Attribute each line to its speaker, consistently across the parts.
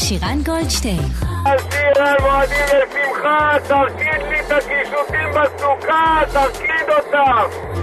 Speaker 1: שירן גולדשטיין.
Speaker 2: שירן מועדים לשמחה, תרקיד לי את הקישוטים בסוכה, תרקיד אותם.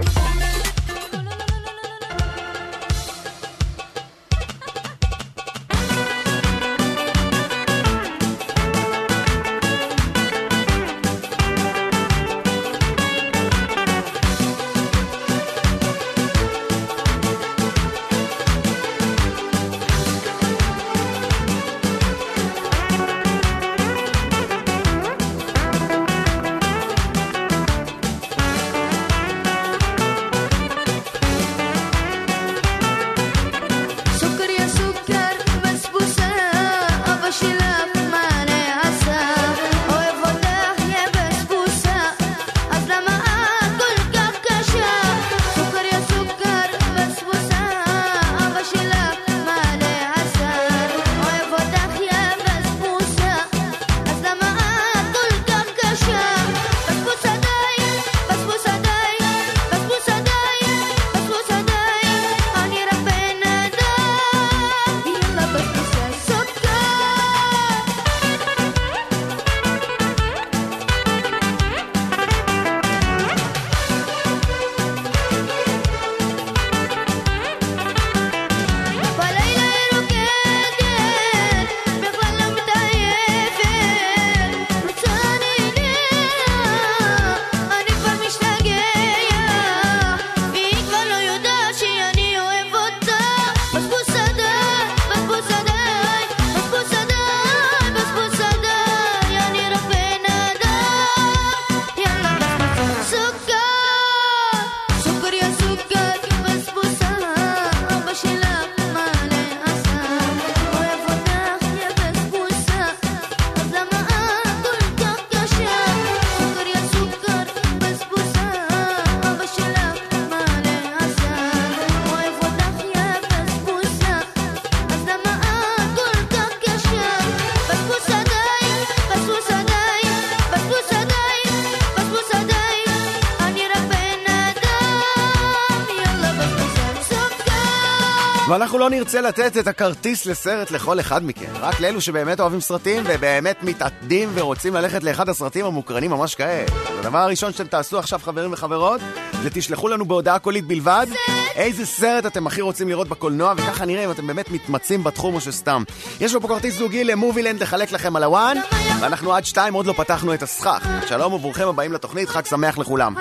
Speaker 3: ואנחנו לא נרצה לתת את הכרטיס לסרט לכל אחד מכם, רק לאלו שבאמת אוהבים סרטים ובאמת מתעתדים ורוצים ללכת לאחד הסרטים המוקרנים ממש כעת. הדבר הראשון שאתם תעשו עכשיו, חברים וחברות, זה תשלחו לנו בהודעה קולית בלבד איזה סרט אתם הכי רוצים לראות בקולנוע, וככה נראה אם אתם באמת מתמצאים בתחום או שסתם. יש לו פה כרטיס זוגי למובילנד לחלק לכם על הוואן, ואנחנו עד 2 עוד לא פתחנו את הסכך. שלום וברוכים הבאים לתוכנית, חג שמח לכולם.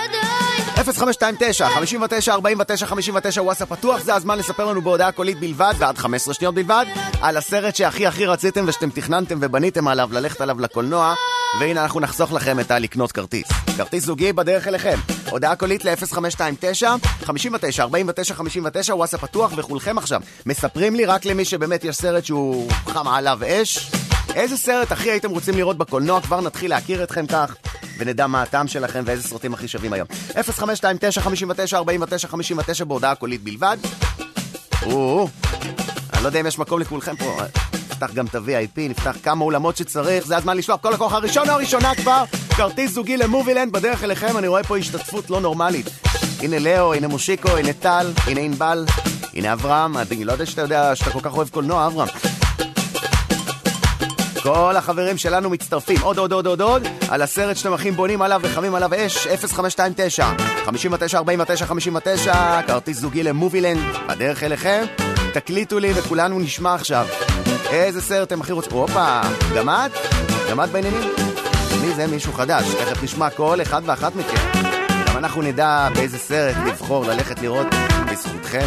Speaker 3: 0529 59 49 59 וואטסאפ פתוח, זה הזמן לספר לנו בהודעה קולית בלבד ועד 15 שניות בלבד על הסרט שהכי רציתם ושאתם תכננתם ובניתם עליו ללכת עליו לקולנוע, והנה אנחנו נחסוך לכם את הלקנות כרטיס. כרטיס זוגי בדרך אליכם. הודעה קולית ל-0529 59 49 59 וואטסאפ פתוח, וכולכם עכשיו מספרים לי, רק למי שבאמת יש סרט שהוא חם עליו אש, איזה סרט הכי הייתם רוצים לראות בקולנוע. כבר נתחיל להכיר אתכם כך ונדע מה הטעם שלכם ואיזה סרטים הכי שווים היום. 0529 59 49 59 בהודעה קולית בלבד. אני לא יודע אם יש מקום לכולכם פה. נפתח גם את ה-VIP, נפתח כמה אולמות שצריך. זה הזמן לשלוח כל לקוח הראשון או הראשונה כבר כרטיס זוגי למובילנד בדרך אליכם. אני רואה פה השתתפות לא נורמלית. הנה לאו, הנה מושיקו, הנה טל, הנה ענבל, הנה אברהם. אני לא יודע שאתה יודע שאתה כל כך אוהב קולנוע, אברהם. כל החברים שלנו מצטרפים עוד על הסרט שאתם הכי בונים עליו וחמים עליו אש. 0529 59 49 59 כרטיס זוגי למובילנד בדרך אליכם. תקליטו לי וכולנו נשמע עכשיו איזה סרט אתם הכי רוצים. גם את בעניינים? מי זה? מישהו חדש. תכף נשמע כל אחד ואחת מכם, גם אנחנו נדע באיזה סרט לבחור ללכת לראות בזכותכם.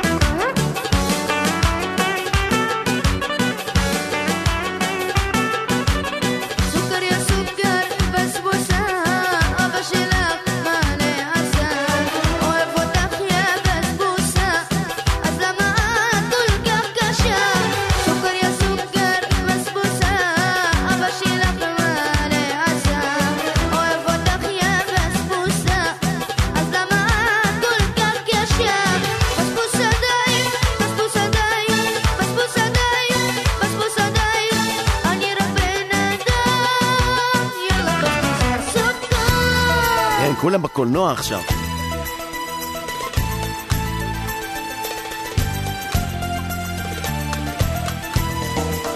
Speaker 3: כולם בקולנוע עכשיו.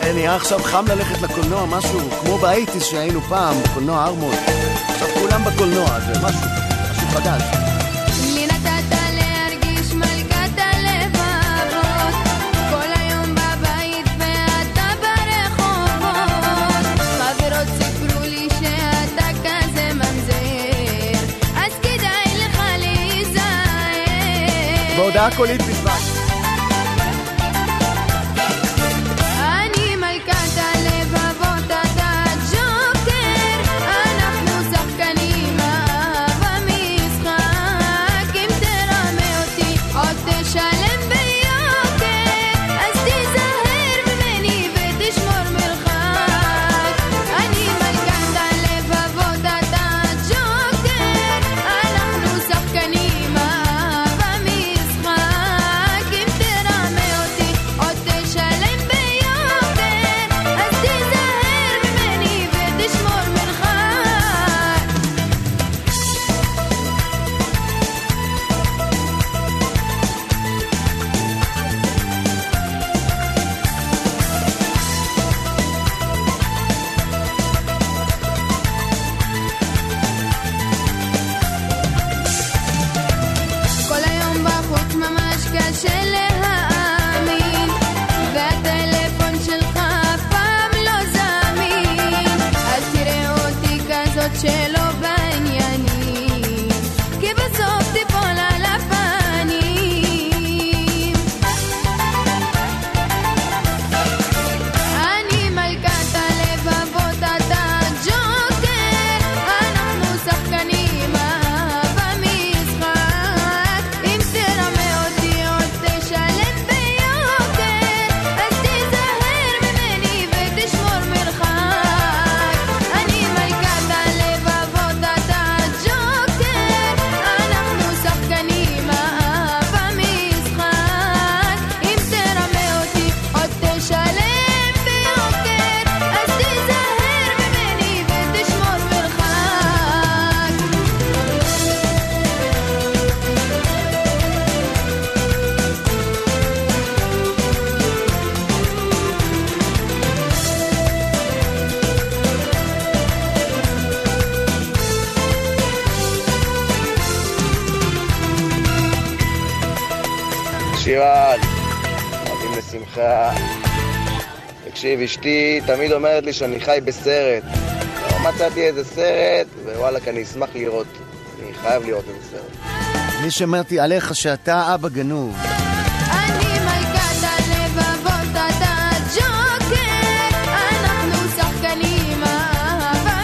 Speaker 3: נהיה עכשיו חם ללכת לקולנוע, משהו כמו באייטיז שהיינו פעם, קולנוע ארמון. עכשיו כולם בקולנוע, זה משהו חדש.
Speaker 1: לי נתת להרגיש מלכת הלבבות, כל היום בבית ואתה ברחובות, חברות סיפרו לי שאתה כזה ממזר, אז כדאי לך להיזהר.
Speaker 3: בהודעה קולית בלבד.
Speaker 2: שירן, אוהבים לשמחה. תקשיב, אשתי תמיד אומרת לי שאני חי בסרט. לא מצאתי איזה סרט, ווואלק, אני אשמח לראות. אני חייב לראות איזה סרט.
Speaker 3: אני שמעתי עליך שאתה אבא גנוב.
Speaker 1: אני מלכת הלבבות, אתה ג'וקר, אנחנו שחקנים אהבה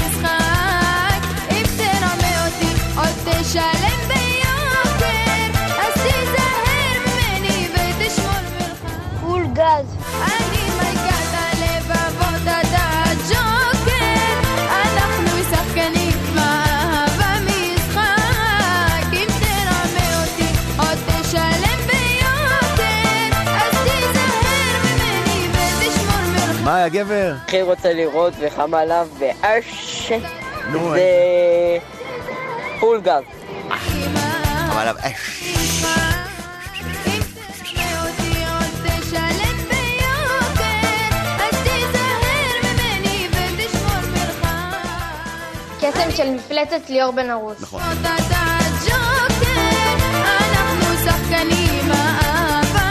Speaker 1: משחק, אם תרמה אותי עוד תשלם ביוקר, אז תיזהר ממני ותשמור מרחק.
Speaker 4: פול גז.
Speaker 1: אני מלכת הלבבות, אתה ג'וקר, אנחנו שחקנים אהבה משחק, אם תרמה אותי עוד תשלם ביוקר, אז תיזהר ממני ותשמור מרחק.
Speaker 3: מה היה גבר?
Speaker 5: הכי רוצה לראות וחם עליו באש,
Speaker 3: נו,
Speaker 5: זה פול גז.
Speaker 3: אבל אש.
Speaker 1: אם תרמה אותי עוד תשלם ביוקר, אז תיזהר ממני ותשמור מרחק.
Speaker 4: קסם של מפלצת ליאור בן ערוץ.
Speaker 3: נכון.
Speaker 1: אתה ג'וקר, אנחנו שחקנים אהבה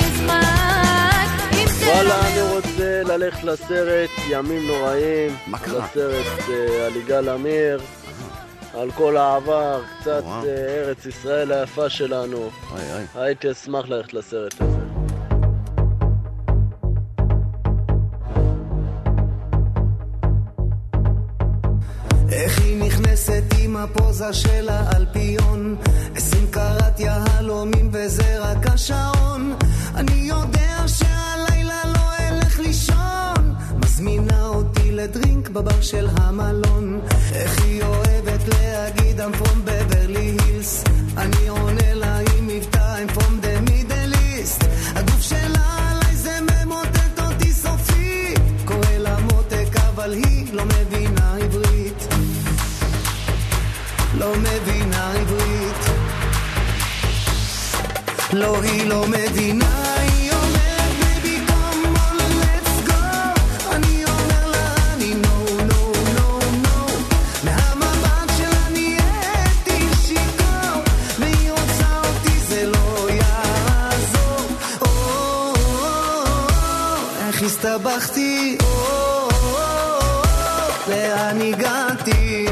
Speaker 1: משחק, אם
Speaker 6: וואלה, אני רוצה ללכת לסרט ימים נוראים.
Speaker 3: מה קרה?
Speaker 6: לסרט על יגאל עמיר, על כל העבר, קצת
Speaker 3: וואו.
Speaker 6: ארץ ישראל היפה שלנו.
Speaker 3: אוי אוי.
Speaker 6: הייתי אשמח ללכת לסרט הזה.
Speaker 7: איך היא נכנסת עם הפוזה של האלפיון, 20 קרת יהלומים וזה רק השעון. אני יודע שהלילה לא אלך לישון, מזמינה אותי לדרינק בבר של המלון. איך היא אוהבת להגיד I'm from Beverly Hills, אני עונה לה עם מבטא I'm from the Middle East. הגוף שלה עליי זה ממוטט אותי סופי, קורא לה מותק אבל היא לא מבינה עברית, לא מבינה עברית, לא, היא לא מבינה. היא אומרת baby come on let's go, לאן הגעתי?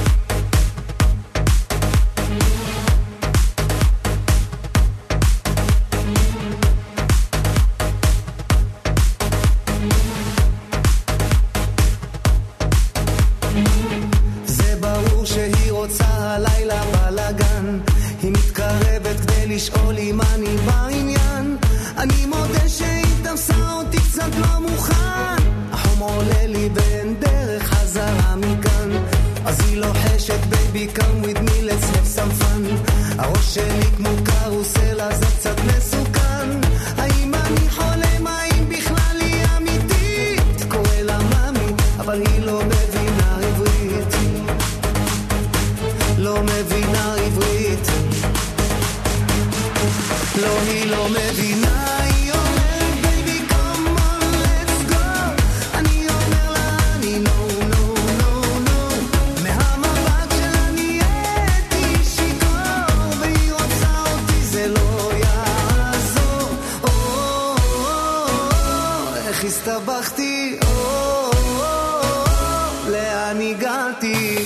Speaker 7: זה ברור שהיא רוצה הלילה בלגן, היא מתקרבת כדי לשאול אם אני בעניין. אני מודה שהיא תפסה אותי קצת לא מוכן, החום עולה לי בין דרך חזרה מכאן. אז היא לוחשת baby come with me let's have some fun. הראש שלי כמו קרוסל אז זה קצת מסוכן. האם אני חולם, האם בכלל היא אמיתית? קורא לה מאמי אבל היא לא מבינה עברית, לא מבינה עברית, לא, היא לא מבינה. היא אומרת baby come on let's go, אני אומר לה אני no no no no. מהמבט שלה נהייתי שיכור, והיא רוצה אותי זה לא יעזור. איך הסתבכתי, לאן הגעתי?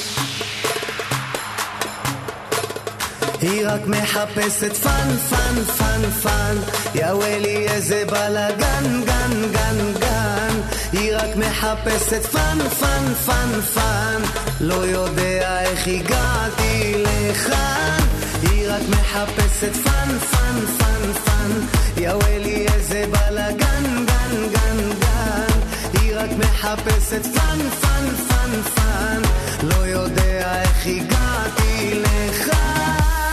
Speaker 7: היא רק מחפשת פן, פן, פן, פן. יאווה לי איזה בלגן, גן, גן, גן. היא רק מחפשת פן, פן, פן, פן. לא יודע איך הגעתי לכאן. היא רק מחפשת פן, פן, פן, פן. יאווה לי איזה בלגן, גן, גן, גן. היא רק מחפשת פן, פן, פן, פן. לא יודע איך הגעתי לכאן.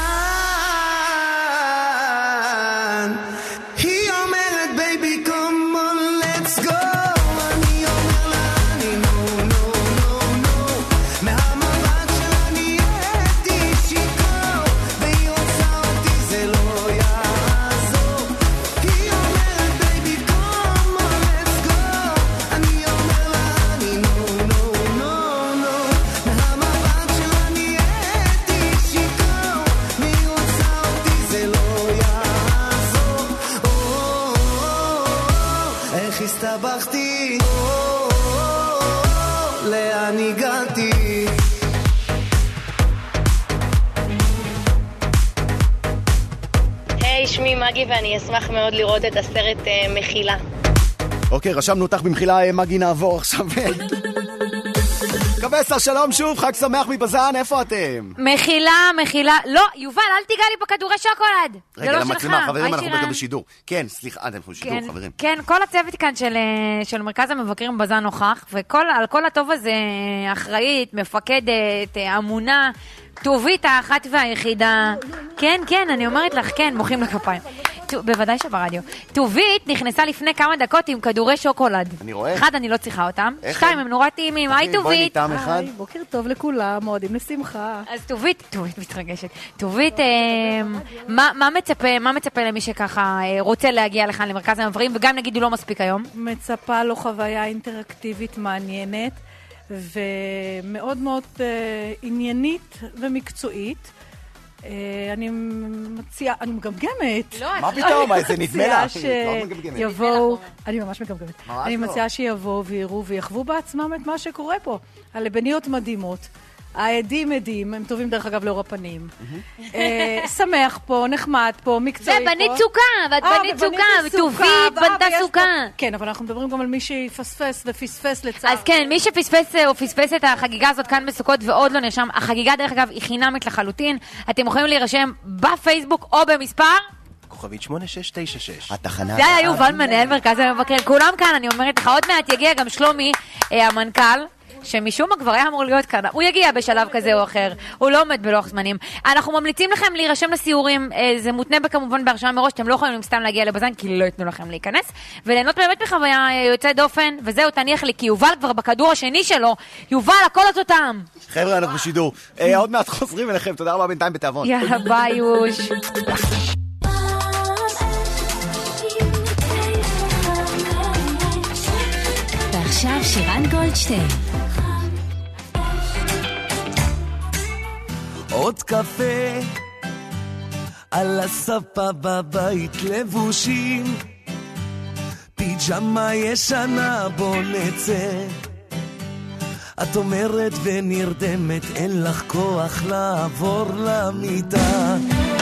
Speaker 7: היא אומרת baby come on let's go, אני אומר לה אני no no no no. מהמבט שלה נהייתי שיכור, והיא רוצה אותי זה לא יעזור. היא אומרת baby come on let's go, אני אומר לה אני no no no no. מהמבט שלה נהייתי שיכור, והיא רוצה אותי זה לא יעזור. איך הסתבכתי, לאן הגעתי?
Speaker 8: היי, שמי מגי ואני אשמח מאוד לראות את הסרט מחילה.
Speaker 3: אוקיי, רשמנו אותך במחילה, מגי, נעבור עכשיו. קבסר, שלום שוב, חג שמח מבזן, איפה אתם?
Speaker 9: מחילה, לא, יובל, אל תיגע לי בכדורי שוקולד.
Speaker 3: רגע, למצלמה, חברים, אנחנו בשידור. כן, סליחה, אנחנו בשידור, חברים.
Speaker 9: כן, כל הצוות כאן של מרכז המבקרים בזן נוכח, ועל כל הטוב הזה אחראית, מפקדת, אמונה, טובית האחת והיחידה. כן, אני אומרת לך, כן, מוחאים לכפיים. בוודאי שברדיו. טובית נכנסה לפני כמה דקות עם כדורי שוקולד.
Speaker 3: אני רואה.
Speaker 9: אחד, אני לא צריכה אותם. שתיים, הם נורא טעימים. היי, טובית.
Speaker 10: היי, בוקר טוב לכולם, מועדים לשמחה.
Speaker 9: אז טובית מתרגשת. טובית, מה מצפה למי שככה רוצה להגיע לכאן למרכז המבקרים, וגם נגיד הוא לא מספיק היום?
Speaker 10: מצפה לו חוויה אינטראקטיבית מעניינת, ומאוד מאוד עניינית ומקצועית. אני מגמגמת.
Speaker 3: מה פתאום? זה נדמה לה.
Speaker 10: שיבואו, אני ממש מגמגמת. אני מציעה שיבואו ויראו ויחוו בעצמם את מה שקורה פה. הלבניות מדהימות. העדים עדים, הם טובים דרך אגב לאור הפנים. שמח פה, נחמד פה, מקצועי פה.
Speaker 9: זה בנית סוכה, ואת בנית סוכה, וטובית בנתה סוכה.
Speaker 10: כן, אבל אנחנו מדברים גם על מי שיפספס ופספס לצער.
Speaker 9: אז כן, מי שפספס או פספס את החגיגה הזאת כאן בסוכות ועוד לא נרשם, החגיגה דרך אגב היא חינמית לחלוטין. אתם יכולים להירשם בפייסבוק או במספר
Speaker 11: כוכבית 8696.
Speaker 3: התחנה.
Speaker 9: זה היה יובל מנהל מרכז המבקר. כולם כאן, אני אומרת לך, עוד מעט יגיע גם שלומי, המנכ"ל. שמשום מה כבר היה אמור להיות כאן. הוא יגיע בשלב כזה או אחר. הוא לא עומד בלוח זמנים. אנחנו ממליצים לכם להירשם לסיורים. זה מותנה כמובן בהרשמה מראש. אתם לא יכולים סתם להגיע לבזן, כי לא יתנו לכם להיכנס. וליהנות באמת מחוויה יוצאת דופן. וזהו, תניח לי, כי יובל כבר בכדור השני שלו. יובל, הכל אותם.
Speaker 3: חבר'ה, אנחנו בשידור. עוד מעט חוזרים אליכם. תודה רבה בינתיים בתיאבון.
Speaker 9: יאללה, ביי, יוש.
Speaker 12: ועכשיו שירן גולדשטיין.
Speaker 7: עוד קפה על הספה בבית לבושים, פיג'מה ישנה בוא נצא, את אומרת ונרדמת, אין לך כוח לעבור למיטה.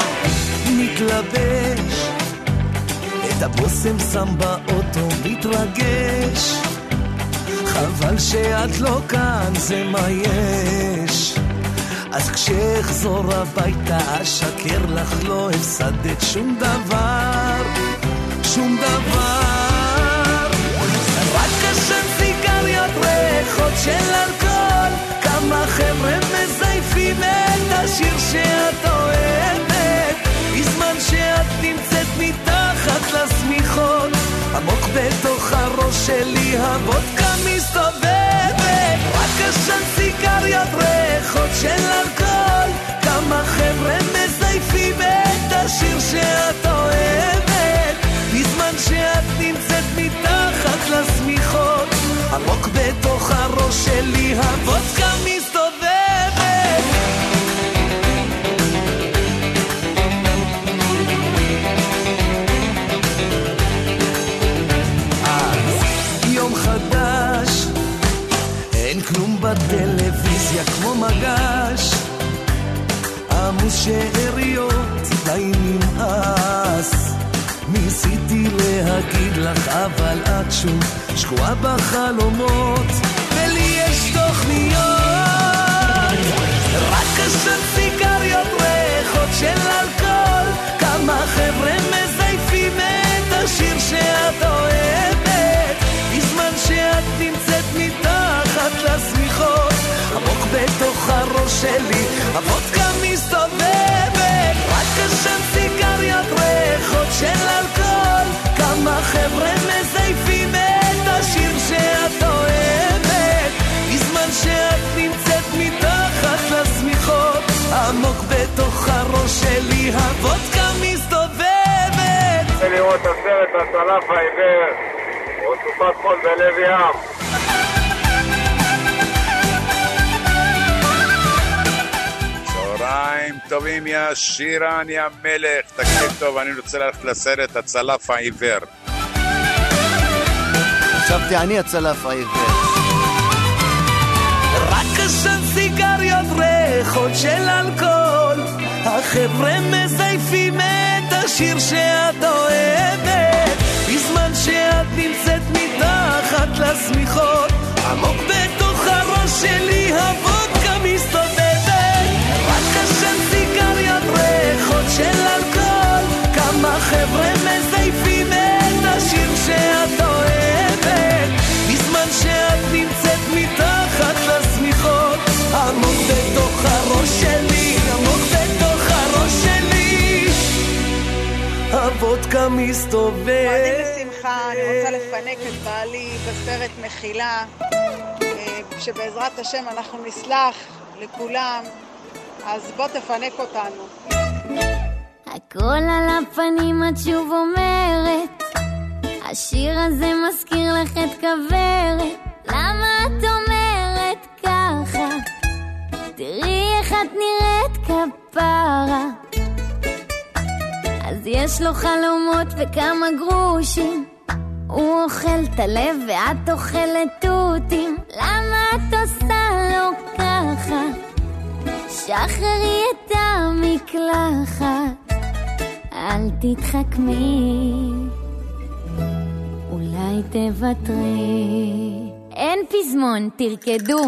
Speaker 7: מתלבש, את הבוסם שם באוטו, מתרגש, חבל שאת לא כאן, זה מה יש. אז כשאחזור הביתה אשקר לך, לא הפסדת שום דבר, שום דבר. רק עשן סיגריות, ריחות של אלכוהול, כמה חבר'ה מזייפים את השיר שאת אוהבת, בזמן שאת נמצאת מתחת לסמיכות, עמוק בתוך הראש שלי הוודקה מסתובבת. רק עשן סיגריות, ריחות של אלכוהול, כמה חבר'ה מזייפים את השיר שאת אוהבת, בזמן שאת נמצאת מתחת לסמיכות, עמוק בתוך הראש שלי הוודקה מסתובבת. יום חדש, אין כלום בטלוויזיה כמו מגש, עמוס שאריות די נמאס. ניסיתי להגיד לך אבל את שוב שקועה בחלומות, ולי יש תוכניות. רק עשן סיגריות, ריחות של אלכוהול, כמה חבר'ה מזייפים את השיר שאת אוהבת, בזמן שאת נמצאת מתחת לסמיכות, עמוק בתוך הראש שלי הוודקה מסתובבת. רק עשן סיגריות, ריחות של אלכוהול, כמה חבר'ה מזייפים את השיר שאת אוהבת, בזמן שאת נמצאת מתחת לסמיכות, עמוק בתוך הראש שלי הוודקה מסתובבת.
Speaker 13: רוצה לראות את הסרט הצלף העיוור או סופת חול בלב ים. צהריים טובים, יא שירן, יא מלך. תקשיב טוב, אני רוצה ללכת לסרט הצלף העיוור.
Speaker 3: חשבתי אני הצלף העיוור.
Speaker 7: רק עשן סיגריות, ריחות של אלכוהול, החבר'ה מזייפים את השיר שאת אוהבת, בזמן שאת נמצאת מתחת לסמיכות, עמוק בתוך הראש שלי הוודקה מסתובבת. רק עשן סיגריות, ריחות של אלכוהול, כמה חבר'ה מזייפים את השיר שאת אוהבת, בזמן שאת נמצאת מתחת לסמיכות, עמוק בתוך הראש שלי, עמוק בתוך הראש שלי הוודקה מסתובבת.
Speaker 14: מועדים לשמחה, אני רוצה לפנק את בעלי בסרט מחילה, שבעזרת השם אנחנו נסלח לכולם, אז בוא תפנק אותנו.
Speaker 15: הכל על הפנים את שוב אומרת, השיר הזה מזכיר לך את כברת, למה את אומרת ככה? תראי איך את נראית כפרה. אז יש לו חלומות וכמה גרושים, הוא אוכל את הלב ואת אוכלת תותים, למה את עושה לו ככה? שחררי את המקלחת, אל תתחכמי, אולי תוותרי. אין פזמון, תרקדו.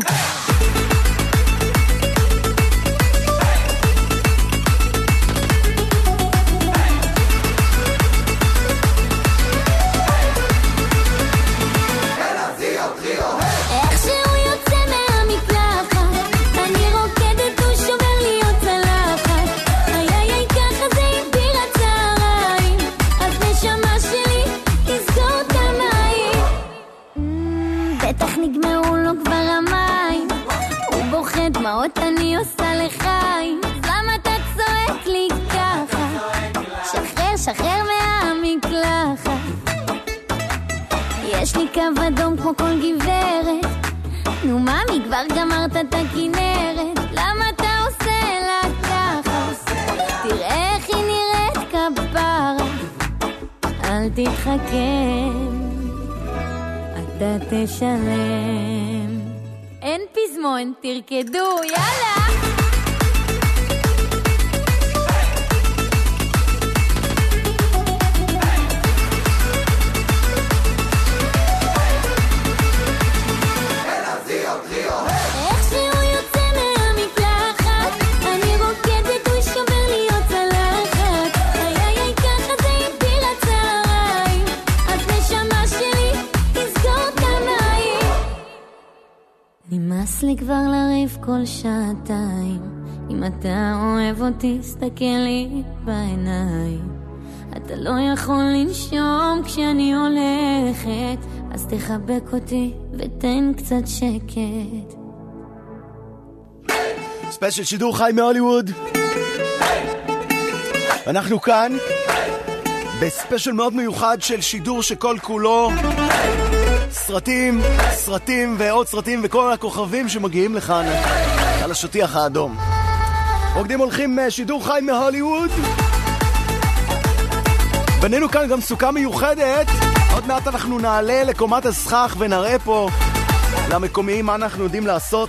Speaker 15: דמעות אני עושה לחיים, למה אתה צועק לי ככה? שחרר, שחרר מהמקלחת, יש לי קו אדום כמו כל גברת, נו ממי כבר גמרת את הכנרת, למה אתה עושה לה ככה? תראה איך היא נראית כפרה, אל תתחכם, אתה תשלם. אין פזמון, תרקדו, יאללה! נמאס לי כבר לריב כל שעתיים. אם אתה אוהב אותי, סתכל לי בעיניים. אתה לא יכול לנשום כשאני הולכת, אז תחבק אותי ותן קצת שקט.
Speaker 3: ספיישל שידור חי מהוליווד. אנחנו כאן בספיישל מאוד מיוחד של שידור שכל כולו סרטים ועוד סרטים וכל הכוכבים שמגיעים לכאן על השטיח האדום. רוקדים הולכים שידור חי מהוליווד. בנינו כאן גם סוכה מיוחדת. עוד מעט אנחנו נעלה לקומת הסכך ונראה פה למקומיים מה אנחנו יודעים לעשות.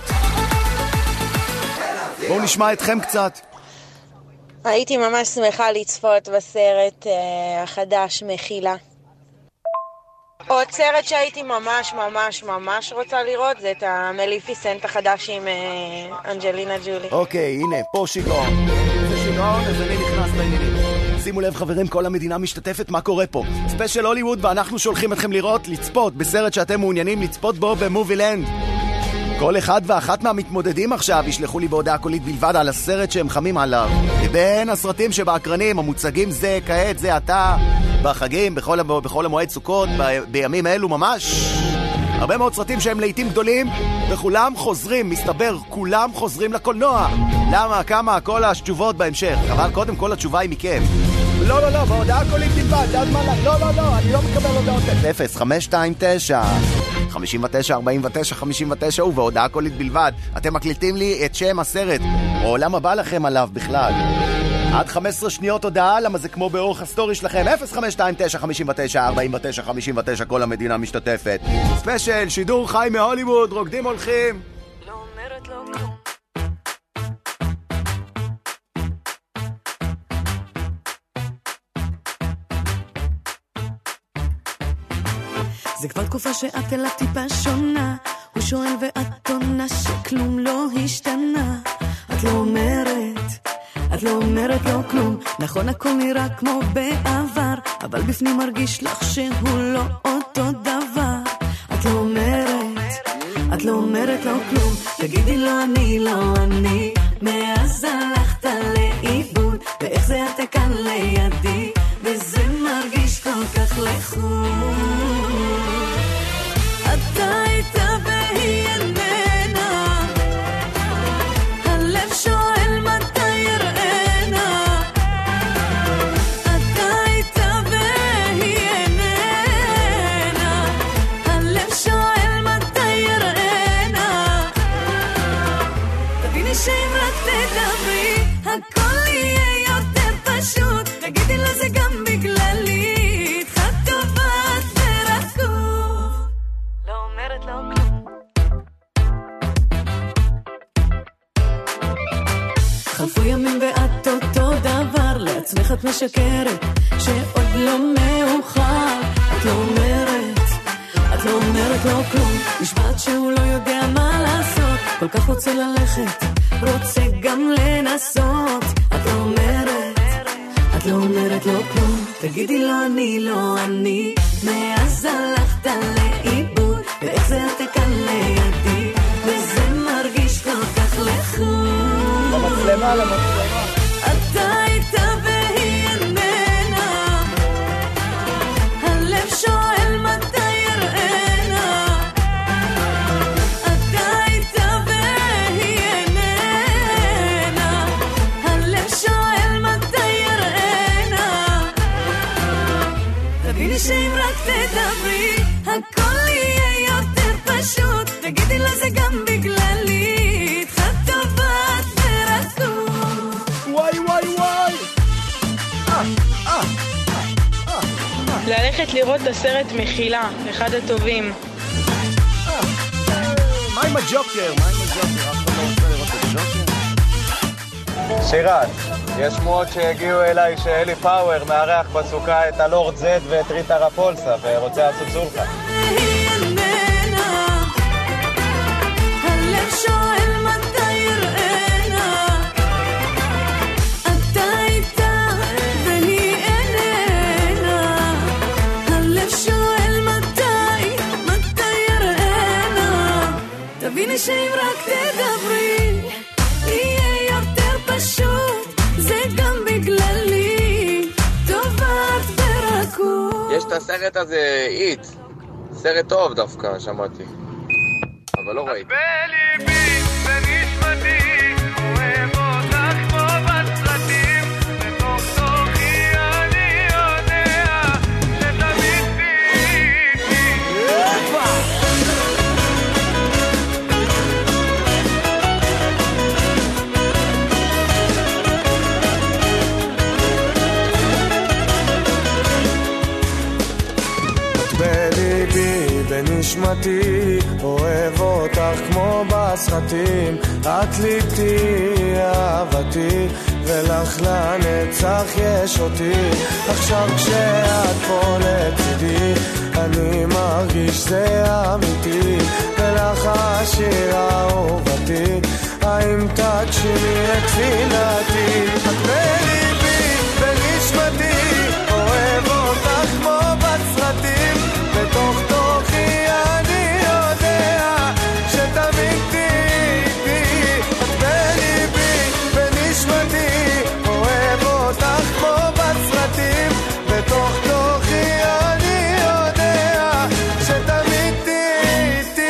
Speaker 3: בואו נשמע אתכם קצת.
Speaker 8: הייתי ממש שמחה לצפות בסרט החדש מחילה. עוד סרט שהייתי ממש רוצה לראות זה את המליפיסנט החדש עם אנג'לינה ג'ולי.
Speaker 3: אוקיי, הנה, פה שיגעון. זה שיגעון, אז אני נכנס לעניינים. שימו לב חברים, כל המדינה משתתפת, מה קורה פה? ספיישל הוליווד, ואנחנו שולחים אתכם לצפות בסרט שאתם מעוניינים לצפות בו במובילנד. כל אחד ואחת מהמתמודדים עכשיו ישלחו לי בהודעה קולית בלבד על הסרט שהם חמים עליו. בין הסרטים שבאקרנים המוצגים זה כעת, זה עתה, בחגים, בכל המועד סוכות, בימים אלו ממש. הרבה מאוד סרטים שהם לעיתים גדולים, וכולם חוזרים, מסתבר, כולם חוזרים לקולנוע. למה? כמה? כל התשובות בהמשך. אבל קודם כל התשובה היא מכם. לא, בהודעה קולית בלבד, זה הזמן לך. לא, אני לא מקבל הודעות. 0529 59 49 59 ובהודעה קולית בלבד. אתם מקליטים לי את שם הסרט, או למה בא לכם עליו בכלל. עד 15 שניות הודעה, למה זה כמו באורך הסטורי שלכם. 0529 59 49 59, כל המדינה משתתפת. ספיישל, שידור חי מהוליווד, רוקדים הולכים. לא אומרת לא כלום.
Speaker 16: זה כבר תקופה שאת אלה טיפה שונה, הוא שואל ואת עונה שכלום לא השתנה. את לא אומרת לא כלום, נכון הכל נראה כמו בעבר, אבל בפנים מרגיש לך שהוא לא אותו דבר. את לא אומרת לא כלום, תגידי לא אני, מאז הלכת לאיבוד, ואיך זה אתה כאן לידי, וזה מרגיש כל כך לחוד. אתה איתה והיא איננה, הלב שואל מתי יראנה. אתה איתה והיא איננה, הלב שואל מתי יראנה. תביני שאם רק תדברי הכל יהיה יותר פשוט, תגידי לה זה גם בגללי, איתך טובת ורקוב. לא אומרת לא כלום. חלפו ימים ואת אותו דבר, לעצמך את משקרת שעוד לא מאוחר. את לא אומרת לא כלום, נשבעת שהוא לא יודע מה לעשות, כל כך רוצה ללכת, רוצה גם לנסות. את לא אומרת לא כלום, תגידי לא אני, מאז הלכת לאיבוד, ואיך זה אתה כאן לידי, וזה מרגיש כל כך לחוד.
Speaker 3: למצלמה
Speaker 16: אתה איתה והיא איננה, הלב שואל מתי יראנה. אתה איתה והיא איננה, הלב שואל מתי יראנה. תביני שאם רק תדברי הכל יהיה יותר פשוט, תגידי לה זה גם בגללי, איתך טובת ורקוב.
Speaker 3: וואי
Speaker 8: ללכת לראות את הסרט מחילה, אחד הטובים.
Speaker 3: עם הג'וקר? מה עם הג'וקר? אף אחד לא רוצה לראות את הג'וקר?
Speaker 17: שירת, יש שמועות שהגיעו אליי שאלי פאוור מארח בסוכה את הלורד זד ואת ריטה רפולסה ורוצה לעשות סולחה.
Speaker 16: הלב שואל מתי יראינה, אתה איתה והיא איננה. הלב שואל מתי יראינה. תביני שאם רק תדברי יהיה יותר פשוט, זה גם בגללי טובת ברכות.
Speaker 2: יש את הסרט הזה, איט. סרט טוב דווקא, שמעתי. אבל לא ראיתי.
Speaker 18: בליבי, בנשמתי, אוהב אותך כמו בסרטים, בתוך תוכי אני יודע שתמיד תהיי.
Speaker 7: בליבי, בנשמתי, אוהב אותך כמו בסרטים, את לי תהיי אהבתי, ולך לנצח יש אותי. עכשיו כשאת פה לצידי, אני מרגיש זה אמיתי, ולך השיר אהובתי, האם תגשימי את תפילתי? את בליבי, בנשמתי, אוהב אותך כמו בסרטים, בתוך תוכי אני יודע שתמיד תהיי. את בליבי, בנשמתי, אוהב אותך כמו בסרטים, בתוך תוכי אני יודע שתמיד תהיי.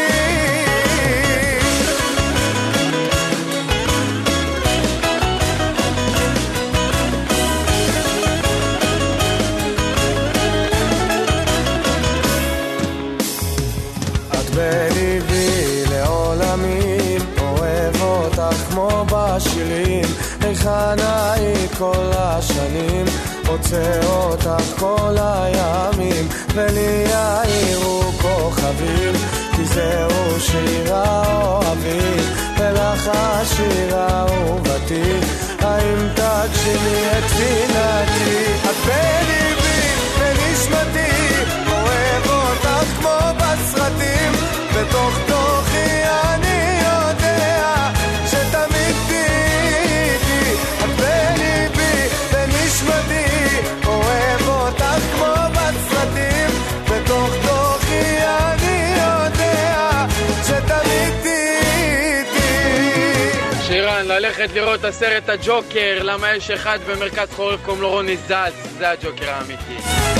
Speaker 7: בליבי לעולמים, אוהב אותך כמו בשירים, היכן היית כל השנים, רוצה אותך כל הימים, ולי יאירו כוכבים, כי זהו שיר האוהבים, ולך השיר האהובתי, האם תגשימי את תפילתי? את בליבי, בנשמתי, אוהב אותך כמו בסרטים, בתוך תוכי אני יודע שתמיד תהיי. את בליבי, בנשמתי, אוהב אותך כמו בסרטים, בתוך תוכי אני יודע שתמיד תהיי.
Speaker 19: שירן, ללכת לראות את הסרט הג'וקר, למה יש אחד במרכז חורף קוראים לו רוני זלץ, זה הג'וקר האמיתי.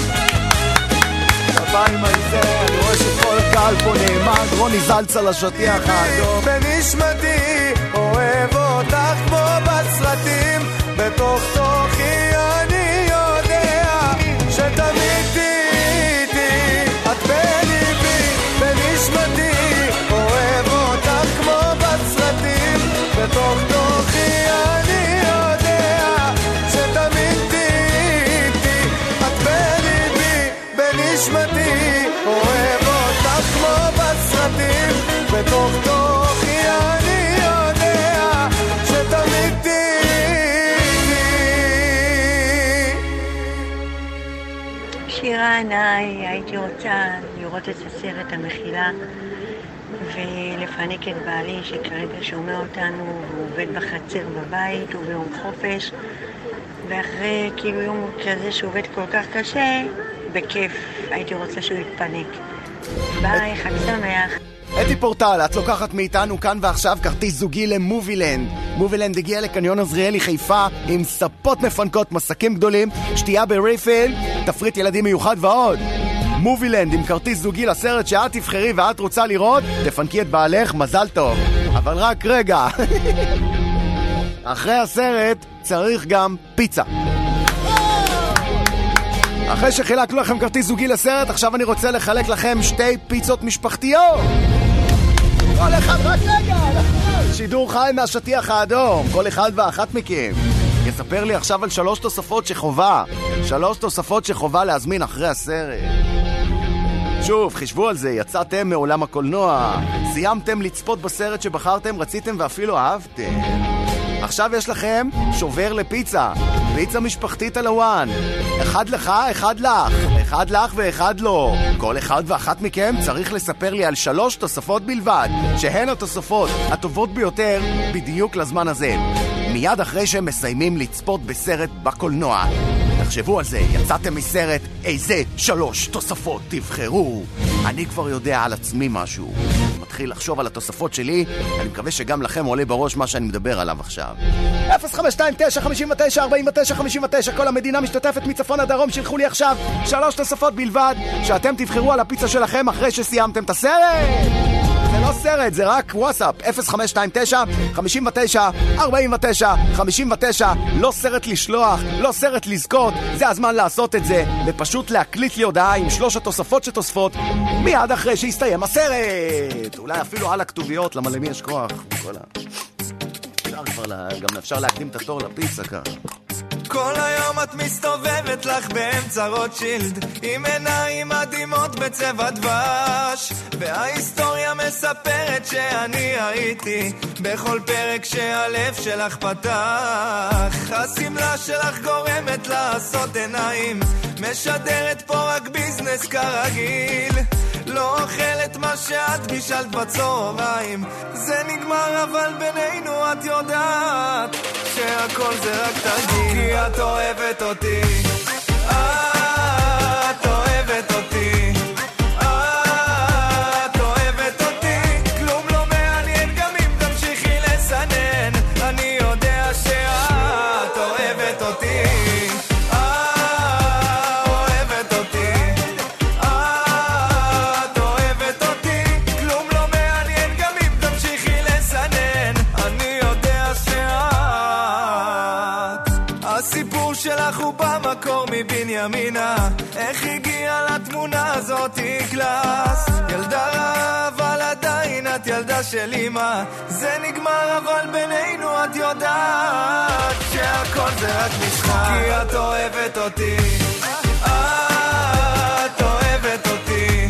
Speaker 3: כפיים על זה, אני רואה שכל הקהל פה נעמד, רוני זלץ על השטיח האדום.
Speaker 7: בנשמתי, אוהב אותך כמו בסרטים, בתוך תוכי אני יודע שתמיד תהיי. את בליבי, בנשמתי, אוהב אותך כמו בסרטים, בתוך תוכי אני יודע שתמיד תהיי. את בליבי, בנשמתי, אוהב אותך כמו בסרטים, בתוך תוכי אני יודע שתמיד תהיי.
Speaker 20: שירן, הייתי רוצה לראות את הסרט המחילה ולפנק את בעלי שכרגע שומע אותנו, הוא עובד בחצר בבית, הוא ביום חופש, ואחרי כאילו יום כזה שהוא עובד כל כך קשה, בכיף הייתי רוצה שהוא יתפנק. ביי, חג שמח.
Speaker 3: אתי פורטל, את לוקחת מאיתנו כאן ועכשיו כרטיס זוגי למובילנד. מובילנד הגיע לקניון עזריאלי חיפה עם ספות מפנקות, מסקים גדולים, שתייה בריפיל, תפריט ילדים מיוחד ועוד. מובילנד עם כרטיס זוגי לסרט שאת תבחרי ואת רוצה לראות, תפנקי את בעלך, מזל טוב. אבל רק רגע, אחרי הסרט צריך גם פיצה. אחרי שחילקנו לכם כרטיס זוגי לסרט, עכשיו אני רוצה לחלק לכם 2 פיצות משפחתיות. כל אחד, רק רגע, שידור חי מהשטיח האדום. כל אחד ואחת מכם יספר לי עכשיו על 3 תוספות שחובה להזמין אחרי הסרט. שוב, חישבו על זה, יצאתם מעולם הקולנוע, סיימתם לצפות בסרט שבחרתם, רציתם ואפילו אהבתם. עכשיו יש לכם שובר לפיצה, פיצה משפחתית על הוואן. אחד לך, אחד לך, אחד לך ואחד לא. כל אחד ואחת מכם צריך לספר לי על 3 תוספות בלבד, שהן התוספות הטובות ביותר בדיוק לזמן הזה. מיד אחרי שהם מסיימים לצפות בסרט בקולנוע. תחשבו על זה, יצאתם מסרט, איזה 3 תוספות תבחרו. אני כבר יודע על עצמי משהו. מתחיל לחשוב על התוספות שלי, אני מקווה שגם לכם עולה בראש מה שאני מדבר עליו עכשיו. 0529-59-49-59, כל המדינה משתתפת מצפון הדרום, שילחו לי עכשיו 3 תוספות בלבד, שאתם תבחרו על הפיצה שלכם אחרי שסיימתם את הסרט. זה לא סרט, זה רק וואטסאפ, 0529-59-49-59, לא סרט לשלוח, לא סרט לזכות, זה הזמן לעשות את זה, ופשוט להקליט לי הודעה עם 3 התוספות שתוספות, מיד אחרי שיסתיים הסרט. אולי אפילו על הכתוביות, למה למי יש כוח? גם אפשר להקדים את התור לפיצה ככה.
Speaker 18: כל היום את מסתובבת לך באמצע רוטשילד עם עיניים מדהימות בצבע דבש, וההיסטוריה מספרת שאני הייתי בכל פרק שהלב שלך פתח. הסמלה שלך גורמת לעשות עיניים, משדרת פה רק ביזנס כרגיל, לא אוכלת מה שאת בישלת בצהריים. זה נגמר אבל בינינו את יודעת שהכל זה רק תרגיל, כי את אוהבת אותי, את אוהבת אותי, את אוהבת אותי, כלום לא מעניין גם אם תמשיכי לסנן, אני יודע שאת אוהבת אותי, אוהבת אותי, את אוהבת אותי, כלום לא מעניין גם אם תמשיכי לסנן, אני יודע הסיפור שלך הוא במקור מבנימינה, איך הגיעה לתמונה הזאת קלאס, ילדה רעה אבל עדיין את ילדה של אמא, זה נגמר אבל בינינו את יודעת שהכל זה רק משחק, כי את אוהבת אותי, את אוהבת אותי,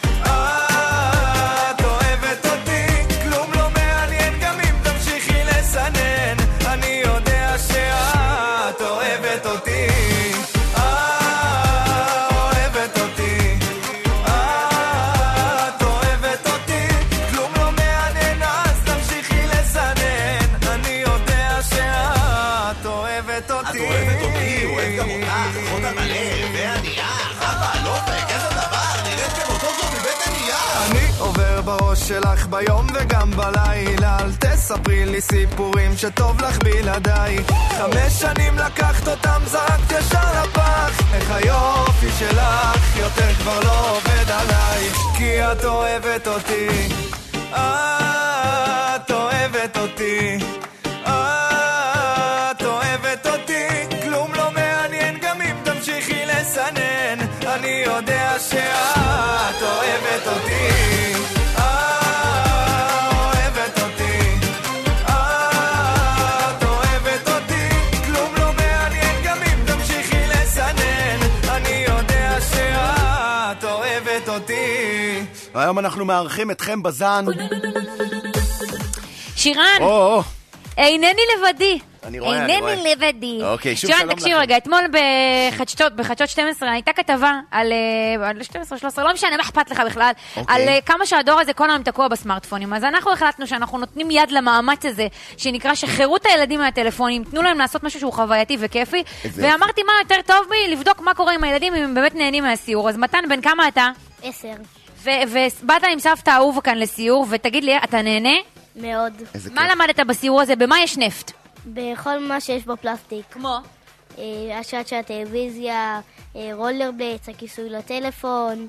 Speaker 18: את אוהבת אותי, כלום לא מעניין גם אם תמשיכי לסנן, אני יודע שאת אוהבת אותי, אוהבת אותי, את אוהבת אותי, כלום לא מעניין אז תמשיכי לסנן, אני יודע שאת אוהבת אותי, את אוהבת אותי, אוהב גם אותך, אחות המלא, וענייה, חווה, לא איזה דבר, נראית כמותו זאת מבית ענייה. אני עובר בראש שלך ביום וגם בלילה, אל תספרי לי סיפורים שטוב לך בלעדיי, 5 שנים לקחת אותם זרקת ישר לפח, איך היופי שלך יותר כבר לא עובד עליי, כי את אוהבת אותי, את אוהבת אותי, את אוהבת אותי, כלום לא מעניין גם אם תמשיכי לסנן, אני יודע שאת אוהבת אותי, אוהבת אותי, את אוהבת אותי, כלום לא מעניין גם אם תמשיכי לסנן, אני יודע שאת אוהבת אותי.
Speaker 3: היום אנחנו מארחים אתכם בזן.
Speaker 9: שירן, אינני לבדי. אינני לבדי.
Speaker 3: אוקיי, שוב שלום לכם.
Speaker 9: שירן, תקשיב רגע, אתמול בחדשות 12 הייתה כתבה על 12-13, לא משנה, מה אכפת לך בכלל, על כמה שהדור הזה כל היום תקוע בסמארטפונים. אז אנחנו החלטנו שאנחנו נותנים יד למאמץ הזה, שנקרא שחירות הילדים מהטלפונים, תנו להם לעשות משהו שהוא חווייתי וכיפי, ואמרתי מה יותר טוב בי, לבדוק מה קורה עם הילדים אם הם באמת נהנים מהסיור. אז מתן, בן כמה אתה?
Speaker 4: 10.
Speaker 9: ובאת עם סבתא אהובה כאן לסיור, ותגיד לי, אתה נהנה?
Speaker 4: מאוד.
Speaker 9: מה למדת בסיור הזה? במה יש נפט?
Speaker 4: בכל מה שיש בו פלסטיק.
Speaker 9: כמו?
Speaker 4: השעת של הטלוויזיה, רולר בליידס, הכיסוי לטלפון,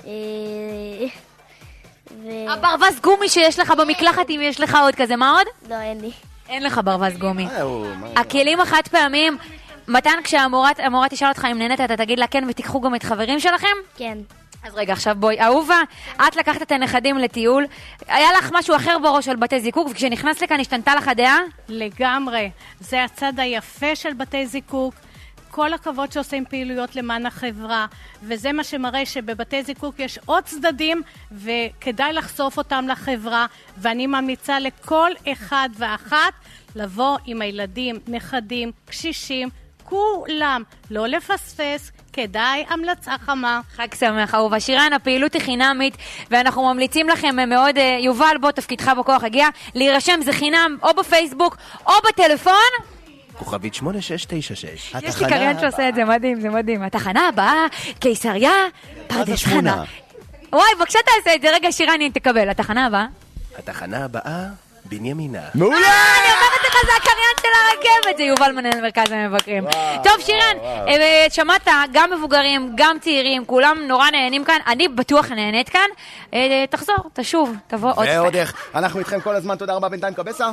Speaker 9: הברווז גומי שיש לך במקלחת, אם יש לך עוד כזה, מה עוד?
Speaker 4: לא, אין לי.
Speaker 9: אין לך ברווז גומי. הכלים החד פעמים, מתן, כשהמורה תשאל אותך אם נהנית, אתה תגיד לה כן ותיקחו גם את חברים שלכם?
Speaker 4: כן.
Speaker 9: אז רגע, עכשיו בואי, אהובה, את לקחת את הנכדים לטיול, היה לך משהו אחר בראש על בתי זיקוק, וכשנכנס לכאן השתנתה לך דעה?
Speaker 10: לגמרי. זה הצד היפה של בתי זיקוק.
Speaker 21: כל הכבוד שעושים פעילויות למען החברה, וזה מה שמראה שבבתי זיקוק יש עוד צדדים, וכדאי לחשוף אותם לחברה, ואני ממליצה לכל אחד ואחת לבוא עם הילדים, נכדים, קשישים, כולם, לא לפספס, כדאי המלצה חמה.
Speaker 9: חג שמח, אהובה. שירן, הפעילות היא חינמית, ואנחנו ממליצים לכם מאוד, יובל, בוא, תפקידך בכוח הגיע, להירשם, זה חינם, או בפייסבוק, או בטלפון.
Speaker 11: כוכבית 8696.
Speaker 9: יש לי קריין שעושה את זה, מדהים, זה מדהים. התחנה הבאה, קיסריה, פרדס חנה. וואי, בבקשה תעשה את זה, רגע, שירן, אני תקבל. התחנה הבאה?
Speaker 11: התחנה הבאה, בנימינה.
Speaker 3: מעולה!
Speaker 9: אני אומרת לך, זה הקריין של הרכבת, זה יובל מנהל מרכז המבקרים. טוב, שירן, שמעת, גם מבוגרים, גם צעירים, כולם נורא נהנים כאן, אני בטוח נהנית כאן. תחזור, תשוב, תבוא עוד
Speaker 3: ועוד איך, אנחנו איתכם כל הזמן, תודה רבה, בינתיים קבסה.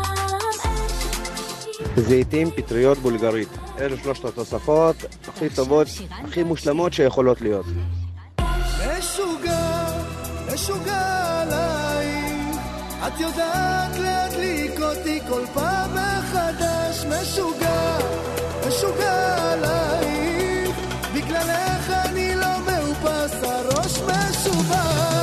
Speaker 6: זיתים, פטריות, בולגרית. אלו שלושת התוספות הכי טובות, הכי מושלמות שיכולות להיות.
Speaker 7: משוגע, משוגע עליי, את יודעת להדליק אותי כל פעם מחדש. משוגע, משוגע עליי, בגללך אני לא מאופס, הראש משובש.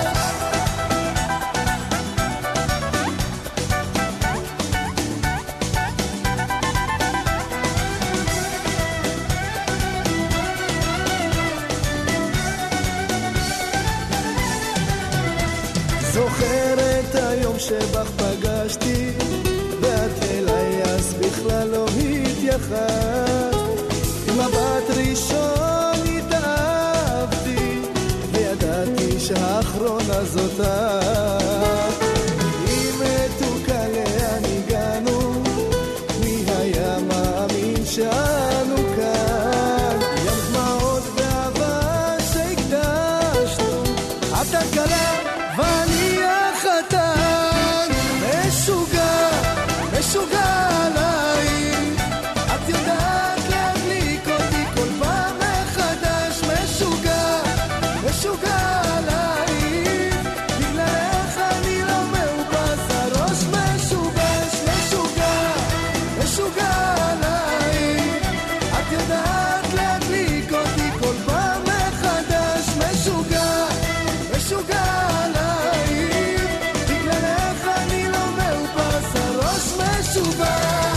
Speaker 7: זוכר את היום שבך פגשתי ואת אליי אז בכלל לא התייחסת, עם מבט ראשון התאהבתי וידעתי שהאחרונה זאת את. אם מתוקה לאן הגענו, מי היה מאמין שאנו כאן, ים דמעות ואהבה שהקדשנו, את הכלה ואני החתן. משוגע, משוגע עליי, את יודעת להדליק אותי כל פעם מחדש. משוגע, משוגע עליי, בגללך אני לא מאופס, הראש משובש. משוגע, משוגע עליי, את יודעת להדליק אותי כל פעם מחדש. משוגע, משוגע עליי, בגללך אני לא מאופס, הראש משובש.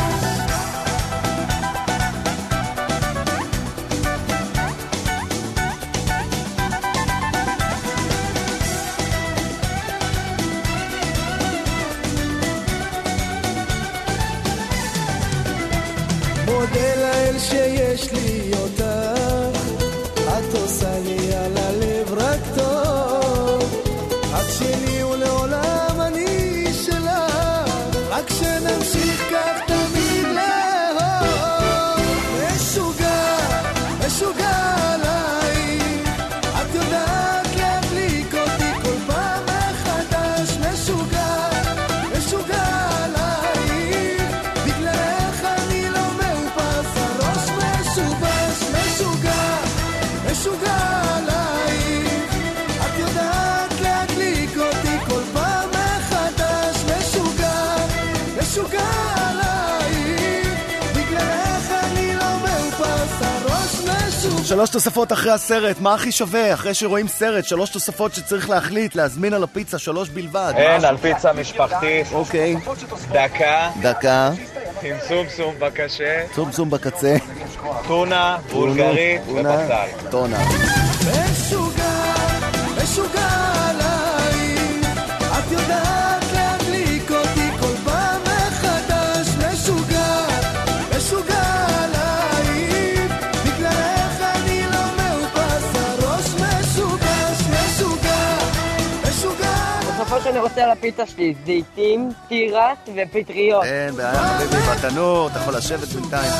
Speaker 7: מודה לאל שיש לי אותך, את עושה לי על הלב רק טוב, את שלי ולעולם אני שלך, רק שנמשיך כך תמיד לאהוב. משוגע, משוגע עליי, את יודעת להדליק אותי כל פעם מחדש. משוגע, משוגע עליי, בגללך אני לא מאופס, הראש משובש. משוגע, משוגע עליי, את יודעת להדליק אותי כל פעם מחדש. משוגע, משוגע עליי, בגללך אני לא מאופס, הראש משובש.
Speaker 3: 3 תוספות אחרי הסרט, מה הכי שווה? אחרי שרואים סרט, 3 תוספות שצריך להחליט, להזמין על הפיצה, 3 בלבד.
Speaker 17: אין, על פיצה משפחתית.
Speaker 3: אוקיי.
Speaker 17: דקה.
Speaker 3: עם
Speaker 17: סומסום בקשה.
Speaker 3: סומסום בקצה.
Speaker 17: טונה, בולגרית ובצל.
Speaker 3: טונה.
Speaker 7: משוגע, משוגע עליי, את יודעת להדליק אותי כל פעם מחדש. משוגע, משוגע עליי, בגללך אני לא מאופס, הראש משובש. משוגע, משוגע.
Speaker 5: בסופו שאני רוצה על הפיצה שלי זיתים, תירס ופטריות.
Speaker 3: אין בעיה, חביבי, בתנור, אתה יכול לשבת בינתיים.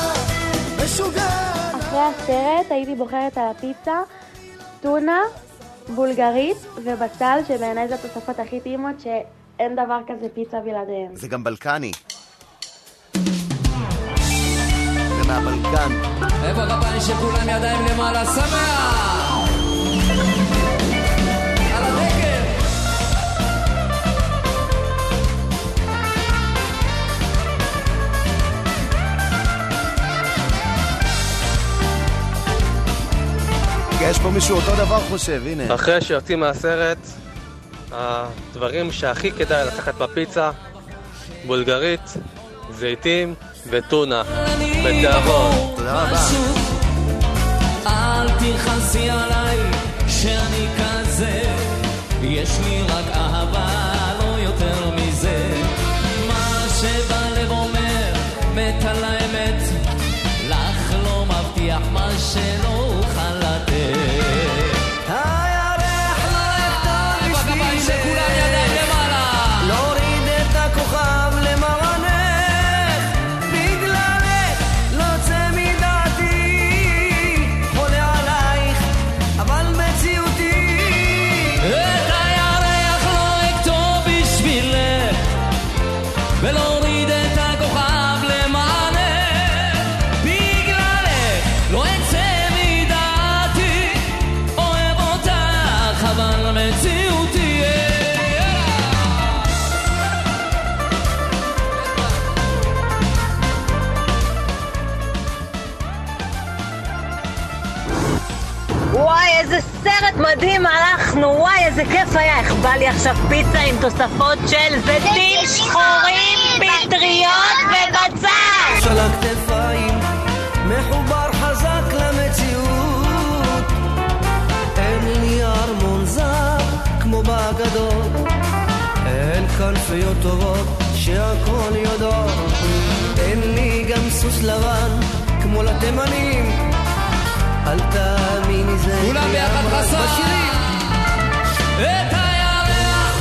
Speaker 4: אחרי הסרט הייתי בוחרת על הפיצה טונה, בולגרית ובצל, שבעיניי זה התוספות הכי טעימות, שאין דבר כזה פיצה בלעדיהם.
Speaker 3: זה גם בלקני. זה מהבלקן.
Speaker 22: איפה כפיים שכולם ידיים למעלה, שמח! על הדגל!
Speaker 3: פה מישהו אותו דבר חושב, הנה.
Speaker 1: אחרי שיוצאים מהסרט, הדברים שהכי כדאי לקחת בפיצה, בולגרית, זיתים וטונה, בתיאבון.
Speaker 3: תודה רבה.
Speaker 22: אל תלחסי עליי שאני כזה, יש לי רק אהבה, לא יותר מזה. מה שבלב אומר, מת על האמת, לך לא מבטיח מה שלא אוכל לתת.
Speaker 7: הירח לא יכתוב בשבילך,
Speaker 22: שכולם ידיים למעלה,
Speaker 7: להוריד את הכוכב למרנך, בגללך לא יוצא מדעתי, חולה עלייך אבל מציאותי.
Speaker 22: את הירח לא יכתוב בשבילך, ולהוריד את הכוכב למענך, בגללך לא יצא מדעתי, אוהב אותך אבל מציאותי.
Speaker 12: וואי, איזה סרט מדהים הלכנו, וואי, איזה כיף היה. איך בא לי עכשיו פיצה עם תוספות של זיתים שחורים, פטריות ובצל.
Speaker 7: של הכתפיים מחובר חזק למציאות, אין לי ארמון זר כמו בגדול, אין כנפיות טובות שהכל יודעות, אין לי גם סוס לבן כמו לתימנים, אל תאמיני זה
Speaker 22: כולם ביחד חסר את הירח.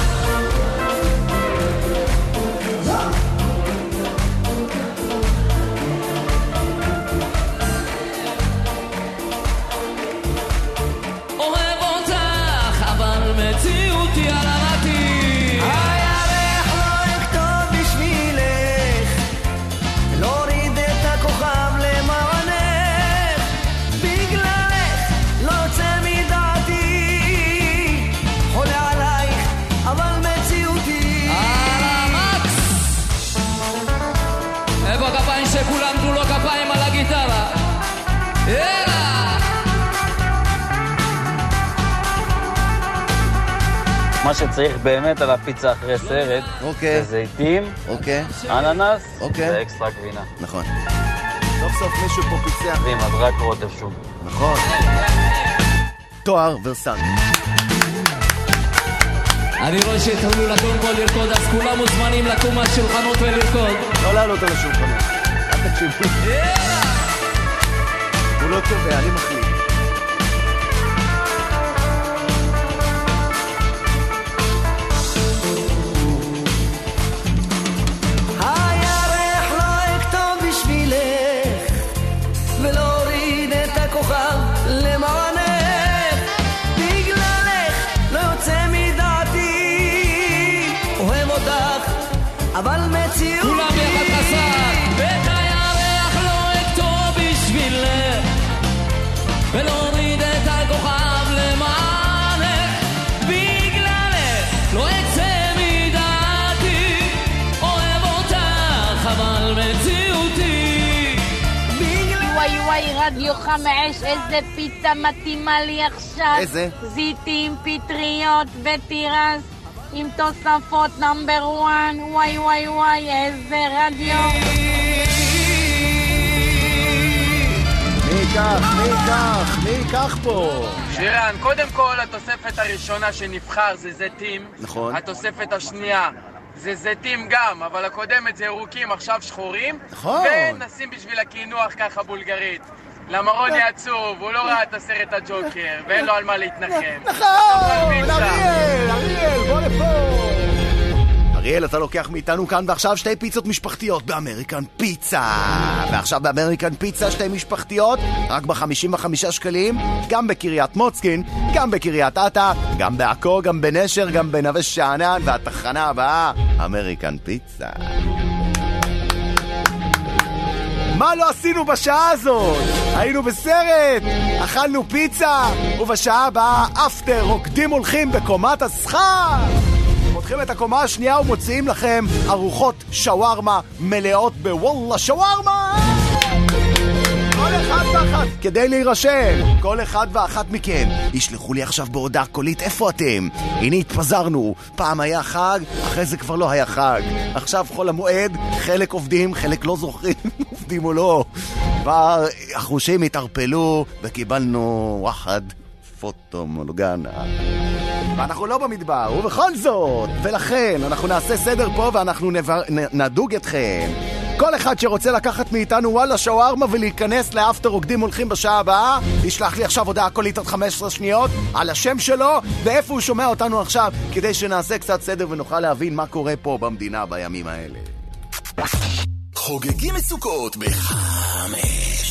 Speaker 22: אוהב אותך אבל מציאותי על הנתיב.
Speaker 7: הירח לא יכתוב בשבילך, להוריד את הכוכב למענך, בגללך לא יוצא מדעתי, חולה עלייך אבל מציאותי.
Speaker 22: על המקס. איפה הכפיים שכולם תנו לו כפיים על הגיטרה? יאללה.
Speaker 23: מה שצריך באמת על הפיצה אחרי סרט, זה זיתים, אננס ואקסטרה גבינה.
Speaker 3: נכון. סוף סוף מישהו פה פיצח.
Speaker 23: ועם הדרק רוטב שוב.
Speaker 3: נכון. תואר ורסן.
Speaker 22: אני רואה שהתחילו לקום פה לרקוד, אז כולם מוזמנים לקום מהשולחנות ולרקוד.
Speaker 3: לא לעלות על השולחנות. אל תקשיבו. הוא לא קובע, אני מחליט.
Speaker 7: הירח לא יכתוב בשבילך, ולהוריד את הכוכב למענך, בגללך לא יוצא מדעתי, אוהב אותך אבל מציאותי.
Speaker 22: כולם ביחד חסר את הירח לא יכתוב בשבילך, ולהוריד את הכוכב למענך, בגללך לא יצא מדעתי, אוהב אותך אבל מציאותי.
Speaker 12: וואי וואי, רדיו 5, איזה פיצה מתאימה לי עכשיו.
Speaker 3: איזה?
Speaker 12: זיתים, פטריות ותירס עם תוספות נאמבר 1. וואי וואי וואי, איזה רדיו.
Speaker 3: מי ייקח פה?
Speaker 19: שירן, קודם כל התוספת הראשונה שנבחר זה זיתים.
Speaker 3: נכון.
Speaker 19: התוספת השנייה זה זיתים גם, אבל הקודמת זה ירוקים, עכשיו שחורים.
Speaker 3: נכון.
Speaker 19: ונשים בשביל הקינוח ככה בולגרית. למה רוני עצוב, הוא לא ראה את הסרט הג'וקר, ואין לו על מה להתנחם.
Speaker 3: נכון, אריאל, בוא לפה. אריאל, אתה לוקח מאיתנו כאן ועכשיו שתי פיצות משפחתיות באמריקן פיצה. ועכשיו באמריקן פיצה שתי משפחתיות רק ב-55 שקלים, גם בקריית מוצקין, גם בקריית אתא, גם בעכו, גם בנשר, גם בנווה שאנן, והתחנה הבאה, אמריקן פיצה. מה לא עשינו בשעה הזאת? היינו בסרט, אכלנו פיצה, ובשעה הבאה אפטר, רוקדים הולכים בקומת השכר. פותחים את הקומה השנייה ומוציאים לכם ארוחות שווארמה מלאות בוואלה שווארמה. כל אחד ואחת, כדי להירשם, כל אחד ואחת מכם ישלחו לי עכשיו בהודעה קולית איפה אתם. הנה התפזרנו, פעם היה חג, אחרי זה כבר לא היה חג. עכשיו חול המועד, חלק עובדים, חלק לא זוכרים עובדים או לא. כבר החושים התערפלו וקיבלנו וואחד פוטו מולגנה. ואנחנו לא במדבר, ובכל זאת, ולכן אנחנו נעשה סדר פה ואנחנו נדוג אתכם. כל אחד שרוצה לקחת מאיתנו וואלה שווארמה ולהיכנס לאפטר רוקדים הולכים בשעה הבאה, ישלח לי עכשיו הודעה קולית עד 15 שניות על השם שלו ואיפה הוא שומע אותנו עכשיו, כדי שנעשה קצת סדר ונוכל להבין מה קורה פה במדינה בימים האלה.
Speaker 13: חוגגים מסוכות בחמש.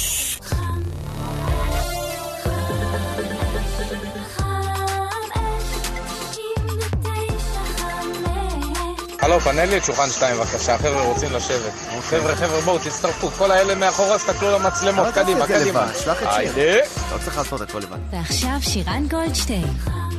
Speaker 19: הלו, פאנלי, שולחן 2 בבקשה, חבר'ה רוצים לשבת. חבר'ה, בואו, תצטרפו, כל האלה מאחורה, הסתכלו למצלמות, קדימה.
Speaker 3: שלח את שיר. לא צריך לעשות הכל לבד.
Speaker 14: ועכשיו שירן גולדשטיין.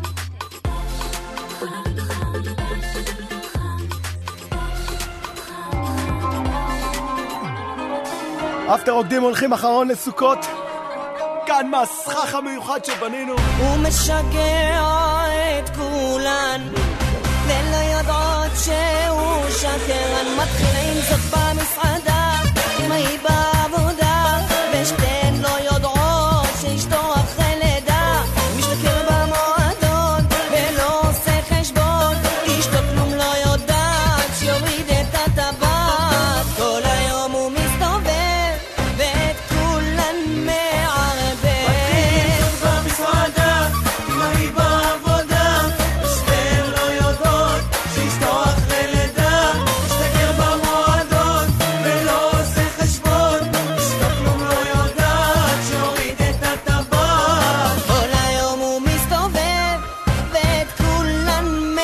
Speaker 3: אפטר רוקדים הולכים אחרון לסוכות. כאן מהסכך המיוחד שבנינו.
Speaker 7: הוא משגע את כולן ולא יודעות שהוא שקרן. מתחילים זאת במסעדה אם היא בעבודה ושתיהן לא יודעות שאשתו אחרי לידה. משתכר במועדון ולא עושה חשבון, אשתו כלום לא יודעת שיוריד את הטבעת. כל היום הוא מסתובב ואת כולן מערבב. מתחילים זאת במסעדה אם היא בעבודה ושתיהן לא יודעות שאשתו אחרי לידה. משתכר במועדון ולא עושה חשבון, אשתו כלום לא יודעת שיוריד את הטבעת. כל היום הוא מסתובב ואת כולן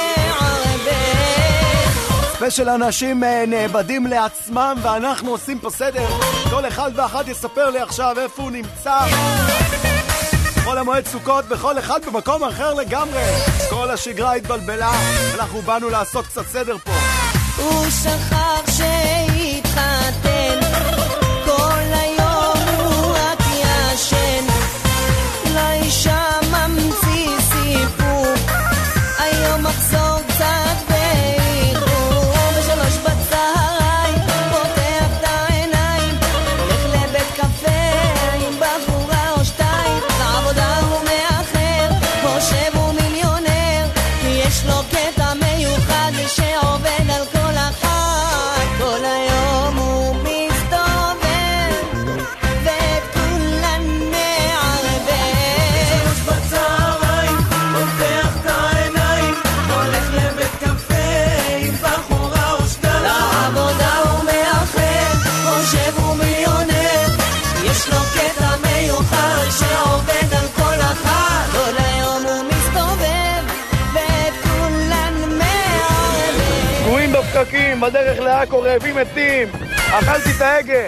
Speaker 7: מערבב.
Speaker 3: ספיישל אנשים נאבדים לעצמם ואנחנו עושים פה סדר. כל אחד ואחת יספר לי עכשיו איפה הוא נמצא. כל המועד סוכות, בכל אחד במקום אחר לגמרי. כל השגרה התבלבלה, אנחנו באנו לעשות קצת סדר פה.
Speaker 7: הוא שכח שהתחתן, כל היום הוא רק ישן, לאישה ממציא סיפור, היום מחזור קצת באיחור. בשלוש בצהריים פותח את העיניים, הולך לבית קפה עם בחורה או שתיים, לעבודה הוא מאחר, חושב הוא מיליונר, כי יש לו קטע מיוחד שעובד על כל אחת. כל היום הוא מסתובב ואת כולן מערבב. שלוש בצהריים פותח את העיניים, הולך לבית קפה עם בחורה או שתיים, לעבודה הוא מאחר, חושב הוא מיליונר, יש לו קטע מיוחד שעובד על כל אחת. כל היום הוא מסתובב ואת כולן מערבב.
Speaker 19: תקועים בפקקים, בדרך לעכו, רעבים מתים, אכלתי את ההגה.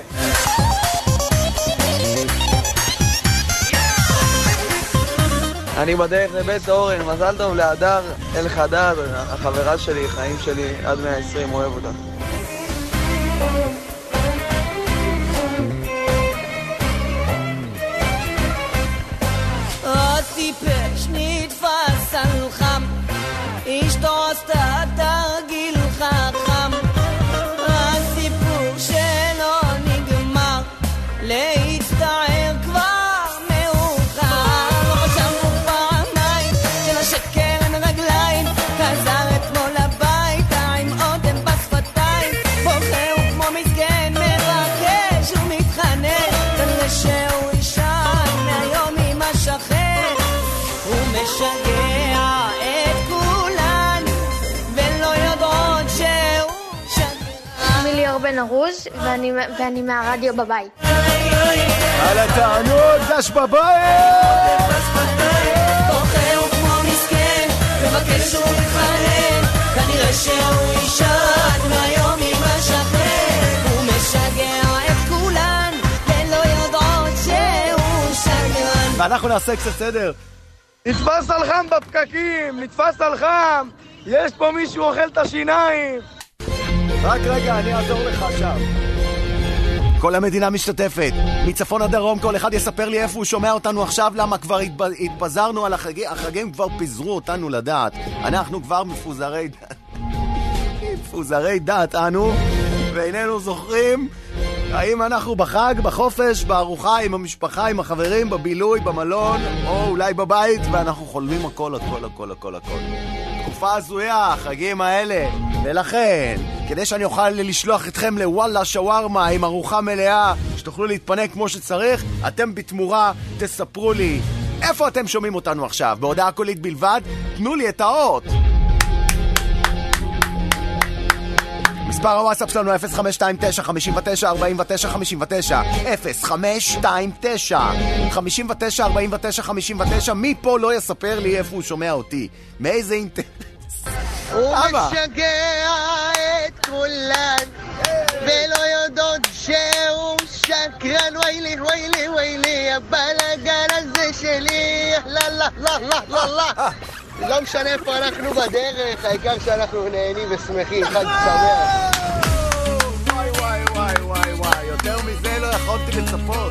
Speaker 6: אני בדרך לבית אורן, מזל טוב להדר אלחדד, החברה שלי, חיים שלי, עד 120, אוהב אותה.
Speaker 7: הטיפש נתפס על חם, אשתו עשתה תרגיל חכם, הסיפור שלו נגמר, להצטער כבר מאוחר. לא חשבנו פעמיים שלשקר אין רגליים, חזר אתמול הביתה עם אודם בשפתיים, בוכה הוא כמו מסכן, מבקש ומתחנן, כנראה שהוא ישן מהיום עם השכן. הוא משגע את כולן ולא יודעות שהוא שקרן.
Speaker 4: שמי ליאור בן ארוז ואני מהרדיו בבית.
Speaker 3: על התענוג, דש בבית!
Speaker 7: בוכה הוא כמו מסכן, מבקש ומתחנן, כנראה שהוא ישן מהיום עם השכן. הוא משגע את כולן ולא יודעות שהוא שקרן.
Speaker 3: ואנחנו נעשה קצת סדר.
Speaker 19: נתפס על חם בפקקים, נתפס על חם, יש פה מישהו אוכל את השיניים.
Speaker 3: רק רגע, אני אעזור לך שם. כל המדינה משתתפת, מצפון עד דרום, כל אחד יספר לי איפה הוא שומע אותנו עכשיו, למה כבר התפזרנו על החגים כבר פיזרו אותנו לדעת. אנחנו כבר מפוזרי דת אנו, ואיננו זוכרים האם אנחנו בחג, בחופש, בארוחה, עם המשפחה, עם החברים, בבילוי, במלון, או אולי בבית, ואנחנו חולמים הכל. תקופה הזויה, החגים האלה, ולכן, כדי שאני אוכל לשלוח אתכם לוואלה שווארמה עם ארוחה מלאה, שתוכלו להתפנק כמו שצריך, אתם בתמורה תספרו לי איפה אתם שומעים אותנו עכשיו, בהודעה קולית בלבד, תנו לי את האות. מספר הוואטסאפ שלנו 0529 59 49 59 0529 59 49 59. מי פה לא יספר לי איפה הוא שומע אותי? מאיזה אינטרס?
Speaker 8: הוא משגע את כולן ולא יודעות שהוא שקרן. ויילי הבלגן הזה שלי. לא לא משנה איפה אנחנו בדרך, העיקר שאנחנו נהנים ושמחים. חג שמח.
Speaker 3: וואי, יותר מזה לא יכולתי לצפות.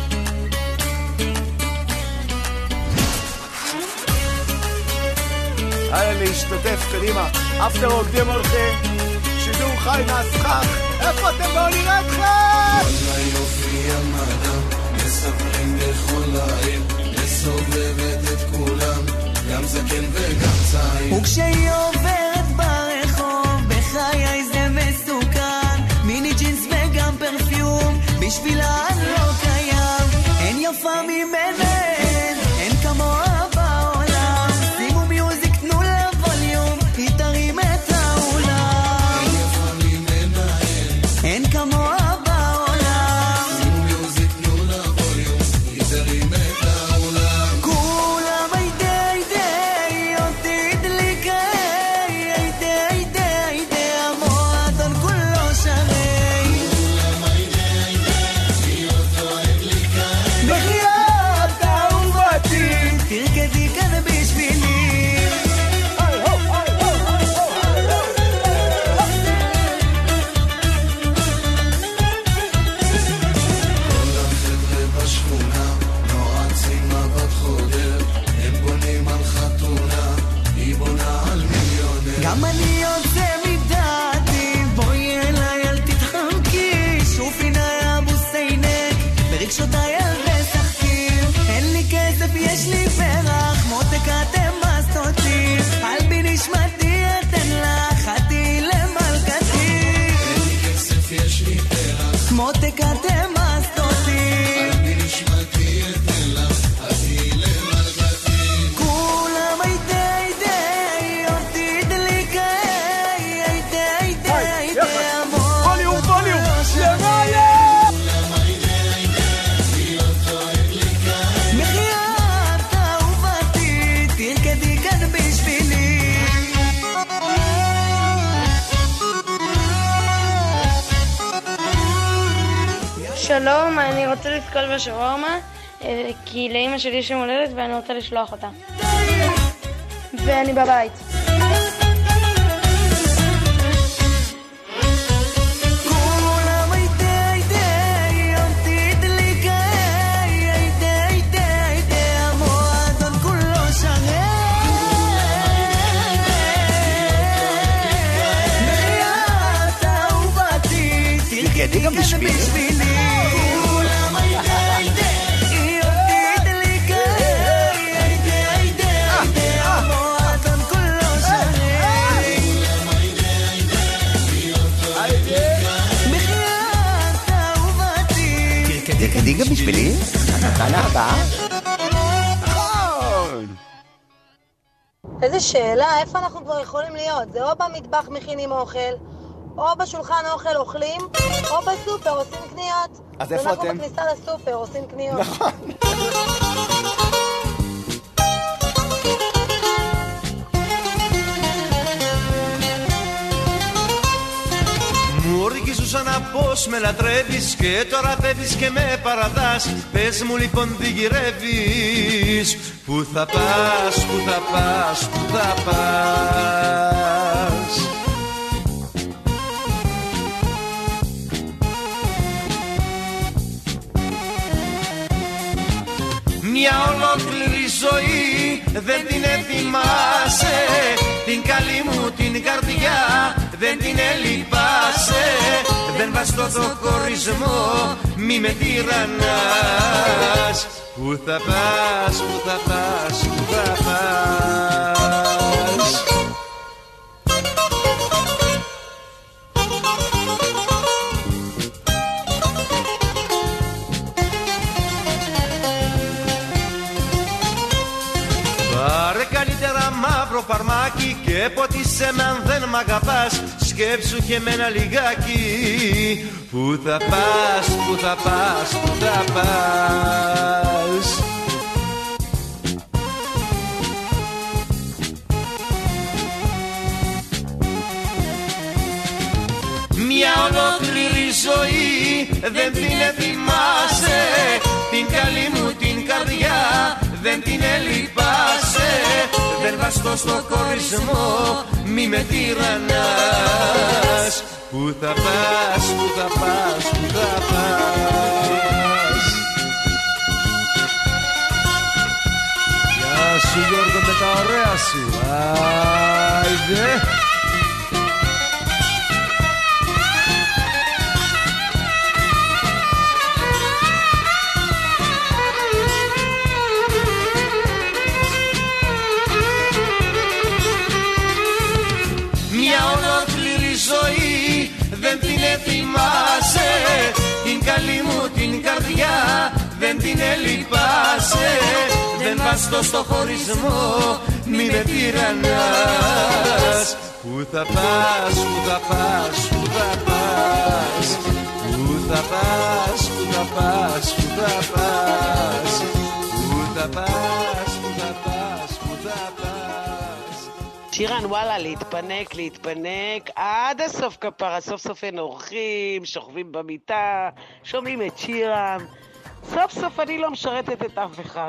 Speaker 3: הלאה להשתתף, קדימה. אפטר רוקדים הולכים, שידור חי מהסכך. איפה אתם? בואו נראה אתכם!
Speaker 7: וואלה יופי המדע, מספרים בכל העיר, מסובבת את כולם, גם זקן וגם צעיר.
Speaker 22: וכשהיא עוברת ברחוב, בחיי זה מסוכן, מיני ג'ינס וגם פרפיום, בשבילה לא קיים, אין יפה ממנה, אין כמוה בעולם, שימו מיוזיק, תנו לה ווליום, היא תרים את העולם.
Speaker 7: אין יפה ממנה,
Speaker 22: אין כמוה בעולם,
Speaker 7: שימו מיוזיק, תנו לה ווליום, היא תרים את העולם.
Speaker 22: כולם היידה אותי דליקה, היידה המועדון כולו שרי.
Speaker 7: כולם היא אותו הדליקה,
Speaker 22: בחייאת אהובתי, תרקדי כאן בשבילי.
Speaker 7: כל החבר'ה בשכונה נועצים מבט חודר, הם בונים על חתונה, היא בונה על מיליונר.
Speaker 22: גם אני יוצא מדעתי, בואי אליי אל תתחמקי, שופי נא אבו סיינק, ברגשותיי אל תשחקי. אין לי כסף, יש לי פרח, מותק אתם מסתותי, על בי נשמתי אתן לך, חתי למלכתי.
Speaker 7: אין לי כסף, יש לי פרח,
Speaker 22: מותק אתם מסתותי,
Speaker 7: על בי נשמתי אתן לך, חתי למלכתי.
Speaker 22: כולם היידה אותי דליקה, היידה
Speaker 3: ווליום, למעלה!
Speaker 22: מחיית אהובתי, תרקדי כאן בשבילי.
Speaker 4: שלום, אני רוצה לזכות בשווארמה, כי לאמא שלי יש יום הולדת ואני רוצה לשלוח אותה. ואני בבית.
Speaker 22: כולם היידה אותי דליקה, היידה המועדון כולו שרי. מחיית אהובתי, תרקדי גם בשבילי. כולם היידה אותי דליקה, היידה המועדון כולו שרי. מחיית אהובתי,
Speaker 3: תרקדי גם בשבילי? התחנה הבאה?
Speaker 12: איזה שאלה, איפה אנחנו כבר יכולים להיות? זה או במטבח מכינים אוכל, או בשולחן אוכל אוכלים, או בסופר עושים קניות.
Speaker 3: אז איפה אתם?
Speaker 12: אנחנו בכניסה לסופר עושים קניות.
Speaker 3: נכון.
Speaker 18: Μου ρίξου σαν να πως με λατρεύεις και τώρα φεύγεις και με παραδάς. Πες μου λοιπόν τι γυρεύεις, πού θα πας, πού θα πας, πού θα πας. Μια ολόκληρη ζωή δεν την ετοιμάσαι, την καλή μου την καρδιά δεν την ελυπάσαι. Δεν βαστώ το χωρισμό, μη με τυραννάς. Πού θα πας, πού θα πας, πού θα πας. Πάρε καλύτερα μαύρο φαρμάκι και ποτίσέ με αν δεν μ' αγαπάς. Σκέψου και εμένα λιγάκι. Πού θα πας, πού θα πας, πού θα πας. Μια ολόκληρη ζωή δεν την ετοιμάσαι, την καλή μου την καρδιά δεν την ελυπάσαι. Δεν βαστώ στο χωρισμό, μη με τυραννάς. Πού θα πας, πού θα πας, πού θα πας. Γεια σου Γιώργο με τα ωραία σου. Άιντε. Ζωή δεν την ετοιμάσαι, την καλή μου την καρδιά δεν την ελυπάσαι. Δεν βαστώ στο χωρισμό, μη με τυραννάς. Πού θα πας, πού θα πας, πού θα πας. Πού θα πας, πού θα πας, πού θα πας. Πού θα πας, πού θα πας, πού θα πας.
Speaker 2: שירן, וואלה, להתפנק, עד הסוף כפרה, סוף סוף אין אורחים, שוכבים במיטה, שומעים את שירן, סוף סוף אני לא משרתת את אף אחד.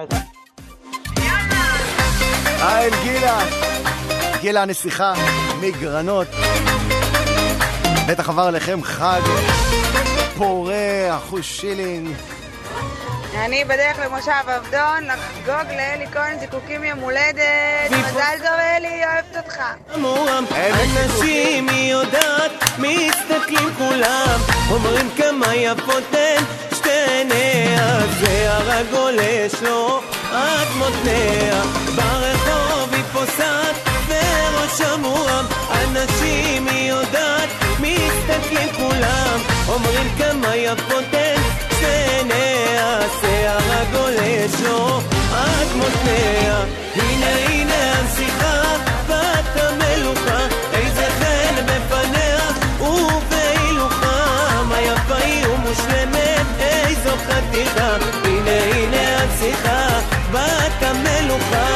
Speaker 3: היי, גילה הנסיכה מגרנות, בטח עבר לכם חג פורה, אחוז שילינג.
Speaker 15: אני בדרך למושב עבדון לחגוג לאלי כהן זיקוקים יום הולדת. מזל טוב אלי, אוהבת אותך.
Speaker 22: אנשים היא יודעת, מסתכלים כולם, אומרים כמה יפות הן שתי עיניה, זה הרגולש לו עד מותניה, ברחוב היא פוסעת וראש המורם. אנשים היא יודעת, מסתכלים כולם, אומרים כמה יפות הן שתי עיניה, שיער הגולש לו עד מותניה. הנה הנה הנסיכה בת המלוכה, איזה חן בפניה ובהילוכה, מה יפה היא ומושלמת, איזו חתיכה. הנה הנה הנסיכה בת המלוכה.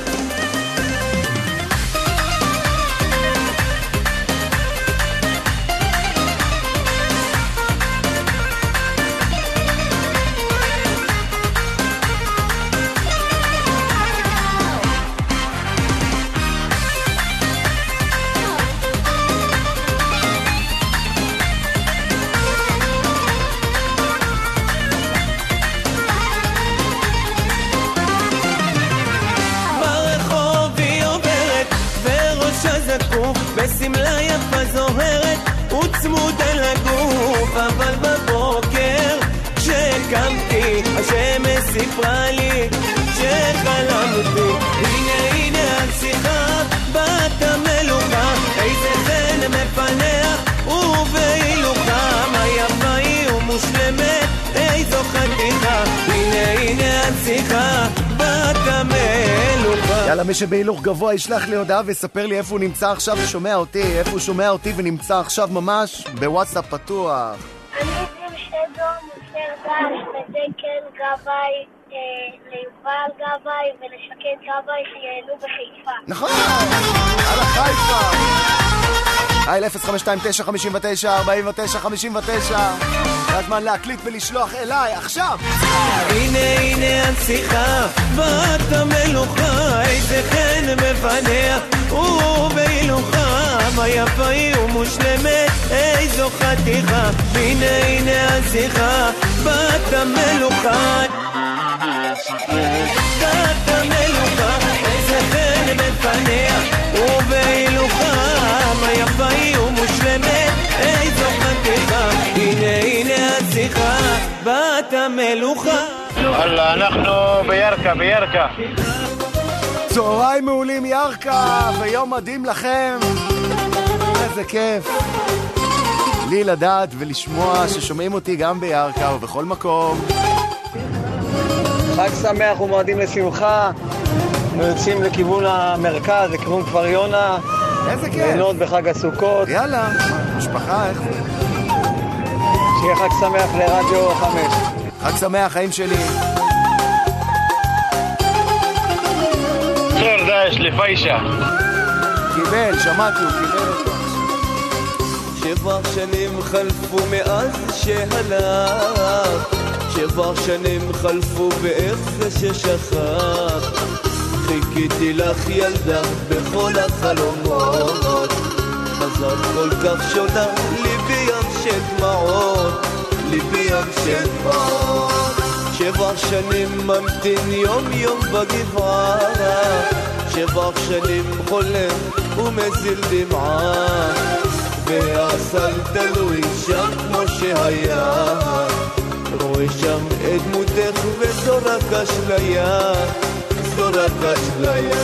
Speaker 22: בסמלה יפה זוהרת וצמוד אל הגוף, אבל בבוקר כשקמתי השמש סיפרה לי שחלמתי. הנה הנה הנסיכה בת המלוכה, איזה חן מפניה ובהילוכה, מה יפה היא ומושלמת, איזו חתיכה. הנה הנה הנסיכה בת המלוכה.
Speaker 3: יאללה, מי שבהילוך גבוה ישלח לי הודעה ויספר לי איפה הוא נמצא עכשיו ושומע אותי, איפה הוא שומע אותי ונמצא עכשיו ממש בוואטסאפ פתוח.
Speaker 16: אני עם שדום, מוסר דש, ודקל גבאי, ליובל גבאי ולשקד גבאי שיעלו בחיפה.
Speaker 3: נכון, על חיפה. היי, 0529-59-49-59. זה הזמן להקליט ולשלוח אליי עכשיו.
Speaker 22: הנה הנה הנסיכה בת המלוכה, איזה חן בפניה ובהילוכה, מה יפה היא ומושלמת, איזו חתיכה. הנה הנה הנסיכה בת המלוכה. דת המלוכה, איזה חן מפניה, ובהילוכה, מה יפה היא ומושלמת, איזו חתיכה, הנה השיחה, בת המלוכה.
Speaker 17: אללה, אנחנו בירקה.
Speaker 3: צהריים מעולים ירקה, ויום מדהים לכם. איזה כיף לי לדעת ולשמוע ששומעים אותי גם בירקה ובכל מקום.
Speaker 6: חג שמח ומועדים לשמחה. אנחנו יוצאים לכיוון המרכז, לכיוון כפר יונה.
Speaker 3: איזה כיף.
Speaker 6: ליהנות בחג הסוכות.
Speaker 3: יאללה, משפחה, איך זה?
Speaker 6: שיהיה חג שמח לרדיו 5.
Speaker 3: חג שמח, חיים שלי.
Speaker 17: צור דאש לפיישה.
Speaker 3: קיבל, שמעתי, הוא קיבל אותו.
Speaker 22: 7 שנים חלפו מאז שהלך, 7 שנים חלפו ואיך זה ששכח, חיכיתי לך ילדה בכל החלומות, חזרת כל כך שונה, ליבי ים של דמעות, ליבי ים של דמעות. 7 שנים ממתין יום יום בגבעה, 7 שנים חולם ומזיל דמעה, והסל תלוי שם כמו שהיה, רואה שם את דמותך וזו רק אשליה, זו רק אשליה.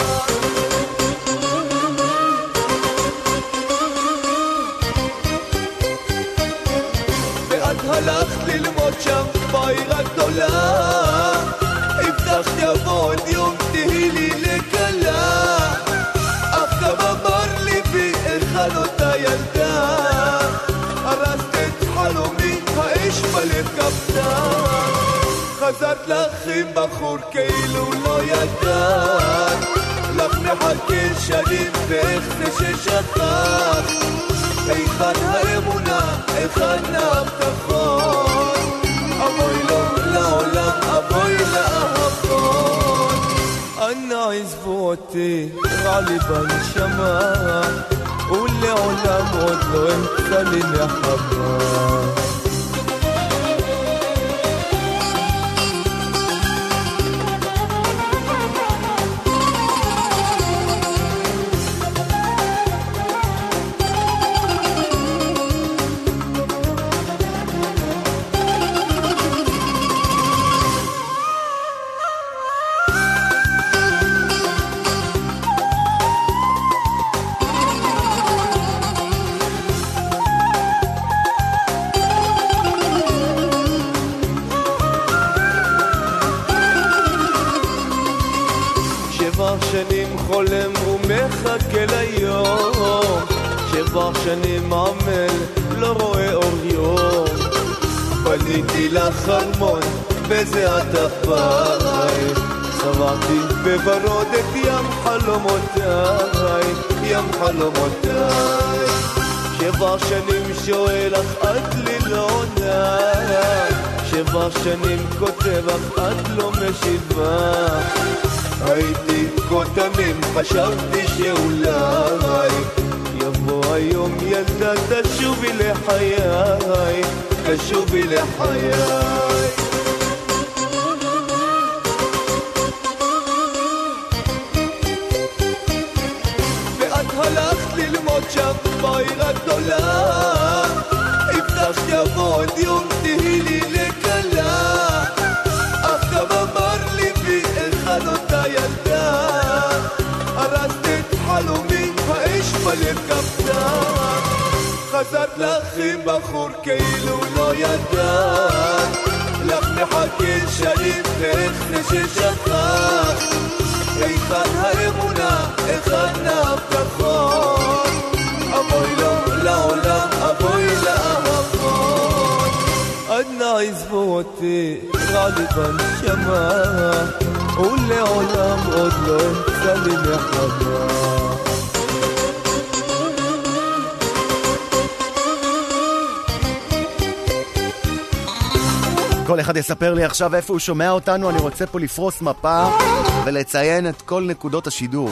Speaker 22: ואת הלכת ללמוד שם בעיר הגדולה, הבטחת יבוא עוד יום תהי לי לקלה, אף גם אמר ליבי היכן אותה ילדה, הרסת את חלומי, האש בלב כבדה, חזרת לך עם בחור כאילו לא ידעת, לך מחכה שנים ואיך זה ששכח, היכן האמונה, היכן ההבטחות, אבוי לו לעולם, אבוי לאהבות, אנא עזבו אותי, רע לי בנשמה, ולעולם עוד לא אמצא לי נחמה. שנים חולם ומחכה ליום, 7 שנים עמל לא רואה אור יום, בניתי לך ארמון בזיעת אפיים, צבעתי בוורוד את ים חלומותיי, ים חלומותיי. 7 שנים שואל אך את לי לא עונה, 7 שנים כותב אך את לא משיבה, הייתי כותמים, חשבתי שאולי יבוא היום ילדה תשובי לחיי, תשובי לחיי. ואת הלכת ללמוד שם בעיר הגדולה, הבטחת יבוא עוד יום תהי לי לקלה, אף גם אמר ליבי היכן אותה ילדה, הרסת את חלומי, האש בלב כבדה, חזרת לך עם בחור כאילו לא ידעת, לך מחכה שנים ואיך זה ששכח, היכן האמונה, היכן ההבטחות, אבוי לו לעולם, אבוי לאהבות, אנא עזבו אותי, רע לי בנשמה, ולעולם עוד לא אמצא לי נחמה.
Speaker 3: כל אחד יספר לי עכשיו איפה הוא שומע אותנו, אני רוצה פה לפרוס מפה ולציין את כל נקודות השידור.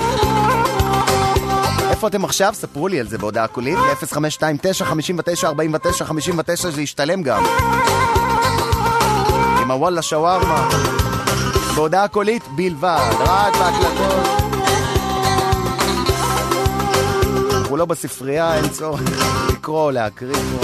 Speaker 3: איפה אתם עכשיו? ספרו לי על זה בהודעה קולית, 0529-59-49-59, זה ישתלם גם. אם שם, וואלה שווארמה. בהודעה קולית בלבד, רק בהקלטות. אנחנו לא בספרייה, אין צורך לקרוא, להקריא פה.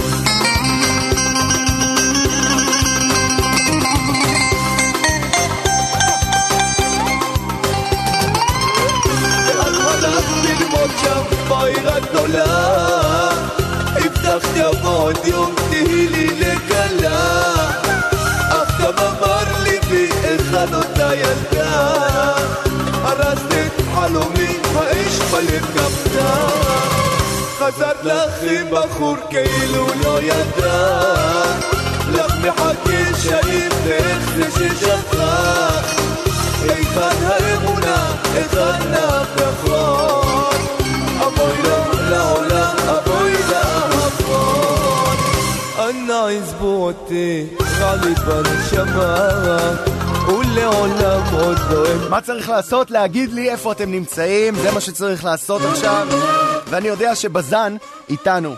Speaker 22: ללמוד שם בעיר הגדולה, הבטחתי עוד יום תהי לי לגלה, אף גם אמר לי בי היכן אותה ילדה, הרסת את חלומי, האש בלב כבדה, חזרת לך עם בחור כאילו לא ידע, לך מחכה שהיא ואיך זה ששכח, היכן האמונה, היכן ההבטחות, אבוי לעולם, אבוי לאהבות, אנא עזבו אותי, רע לי בנשמה, ולעולם עוד לא הם.
Speaker 3: מה צריך לעשות? להגיד לי איפה אתם נמצאים, זה מה שצריך לעשות עכשיו, ואני יודע שבזן איתנו.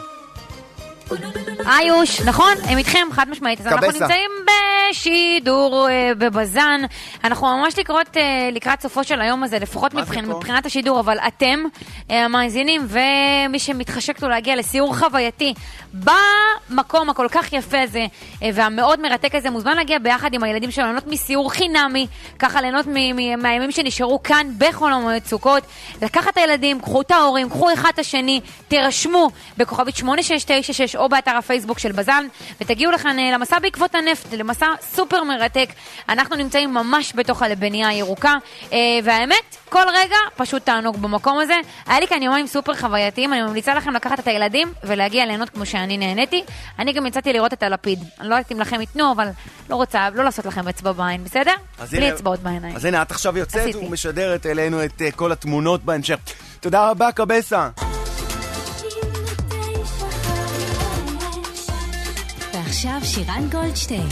Speaker 9: איוש, נכון, הם איתכם, חד משמעית. אז אנחנו נמצאים בשידור בבזן. אנחנו ממש לקראת סופו של היום הזה, לפחות מבחינת השידור, אבל אתם, המאזינים, ומי שמתחשק לו להגיע לסיור חווייתי במקום הכל כך יפה הזה, והמאוד מרתק הזה, מוזמן להגיע ביחד עם הילדים שלנו, ליהנות מסיור חינמי, ככה ליהנות מהימים שנשארו כאן בחול המועד סוכות, לקחת את הילדים, קחו את ההורים, קחו אחד את השני, תירשמו בכוכבית 8696 או באתר הפייסבוק של בזן, ותגיעו לכאן למסע בעקבות הנפט, למסע סופר מרתק. אנחנו נמצאים ממש בתוך הלבניה הירוקה, והאמת, כל רגע פשוט תענוג במקום הזה. היה לי כאן יומיים סופר חווייתיים, אני ממליצה לכם לקחת את הילדים ולהגיע ליהנות כמו שאני נהניתי. אני גם יצאתי לראות את הלפיד. אני לא יודעת אם לכם יתנו, אבל לא רוצה, לא לעשות לכם אצבע בעין, בסדר? בלי אצבעות בעיניים.
Speaker 3: אז הנה, את עכשיו יוצאת ומשדרת אלינו את כל התמונות בהמשך. תודה רבה, קבסה.
Speaker 14: ועכשיו שירן גולדשטיין.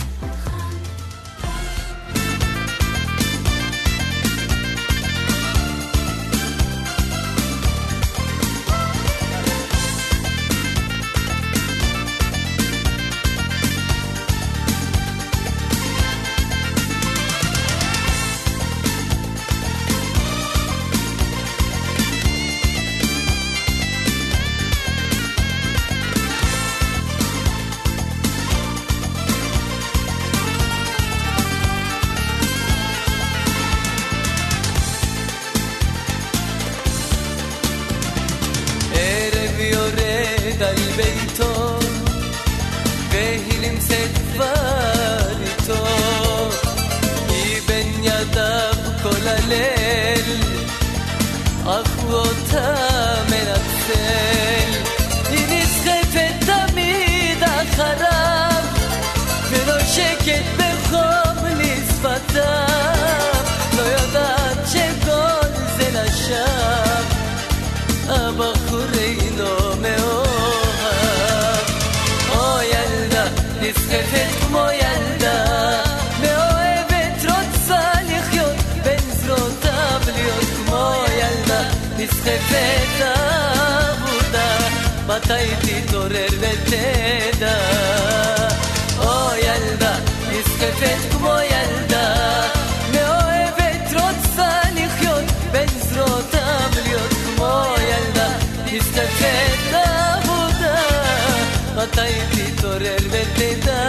Speaker 22: נסחפת עבודה, מתי תתעורר ותדע? או ילדה, נסחפת כמו ילדה, מאוהבת רוצה לחיות בין זרועותיו להיות כמו ילדה. נסחפת עבודה, מתי תתעורר ותדע?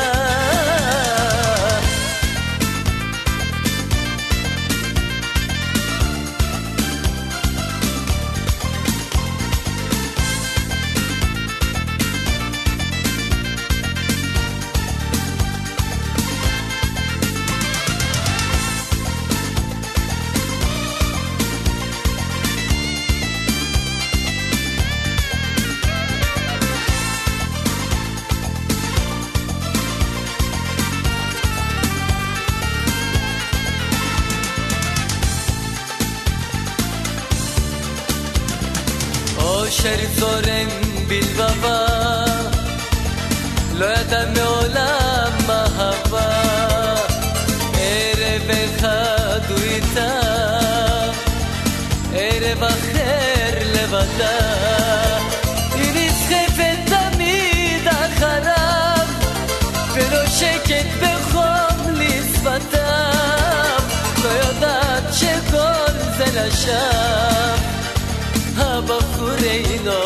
Speaker 22: אושר זורם בלבבה, לא ידע מעולם אהבה, ערב אחד הוא איתה, ערב אחר לבדה, היא נסחפת תמיד אחריו, ולא שקט בחום לספר עכשיו הבחורינו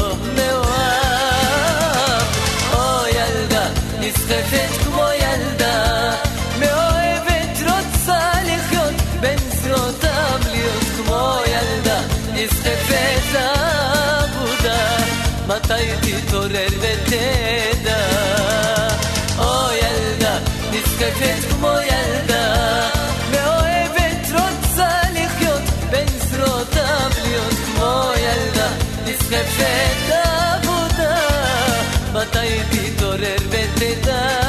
Speaker 22: מאוהב או ילדה נסחפת כמו ילדה מאוהבת רוצה לחיות בין זרועותיו להיות כמו ילדה נסחפת עבודה מתי תתעורר ותדע או ילדה נסחפת כמו ילדה מאוהבת רוצה לחיות בין זרועותיו להיות כמו ילדה נסחפת עבודה מתי תתעורר ותדע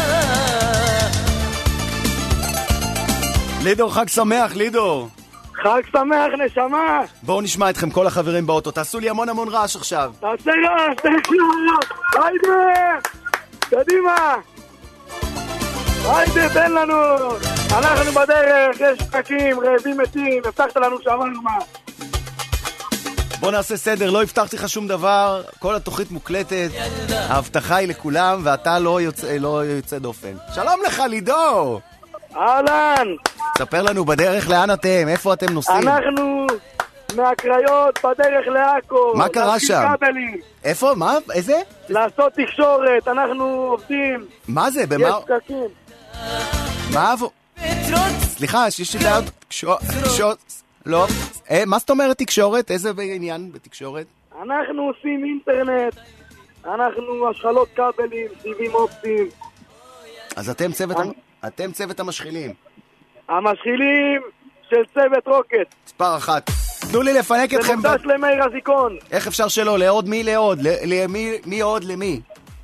Speaker 3: לידור, חג שמח, לידור.
Speaker 10: חג שמח, נשמה.
Speaker 3: בואו נשמע אתכם כל החברים באוטו. תעשו לי המון המון רעש עכשיו.
Speaker 10: תעשה רעש, היידה! קדימה! היידה, תן לנו! אנחנו בדרך, יש פקקים, רעבים מתים, הבטחת לנו שווארמה.
Speaker 3: בוא נעשה סדר, לא הבטחתי לך שום דבר, כל התוכנית מוקלטת, ההבטחה היא לכולם, ואתה לא יוצא דופן. שלום לך, לידור!
Speaker 10: אהלן!
Speaker 3: ספר לנו בדרך לאן אתם, איפה אתם נוסעים?
Speaker 10: אנחנו מהקריות בדרך לעכו.
Speaker 3: מה קרה שם?
Speaker 10: כבלים.
Speaker 3: איפה? מה? איזה?
Speaker 10: לעשות תקשורת, אנחנו עובדים.
Speaker 3: מה זה? במה?
Speaker 10: יש פקקים.
Speaker 3: מה עבור? סליחה, יש לי דעות תקשורת. לא. מה זאת אומרת תקשורת? איזה עניין בתקשורת?
Speaker 10: אנחנו עושים אינטרנט. אנחנו השחלות כבלים, סיבים אופטיים.
Speaker 3: אז אתם צוות המשחילים.
Speaker 10: המשחילים של צוות רוקט.
Speaker 3: מספר 1. תנו לי לפנק אתכם.
Speaker 10: זה מודש למאיר הזיקון.
Speaker 3: איך אפשר שלא? לעוד מי לעוד? מי עוד למי?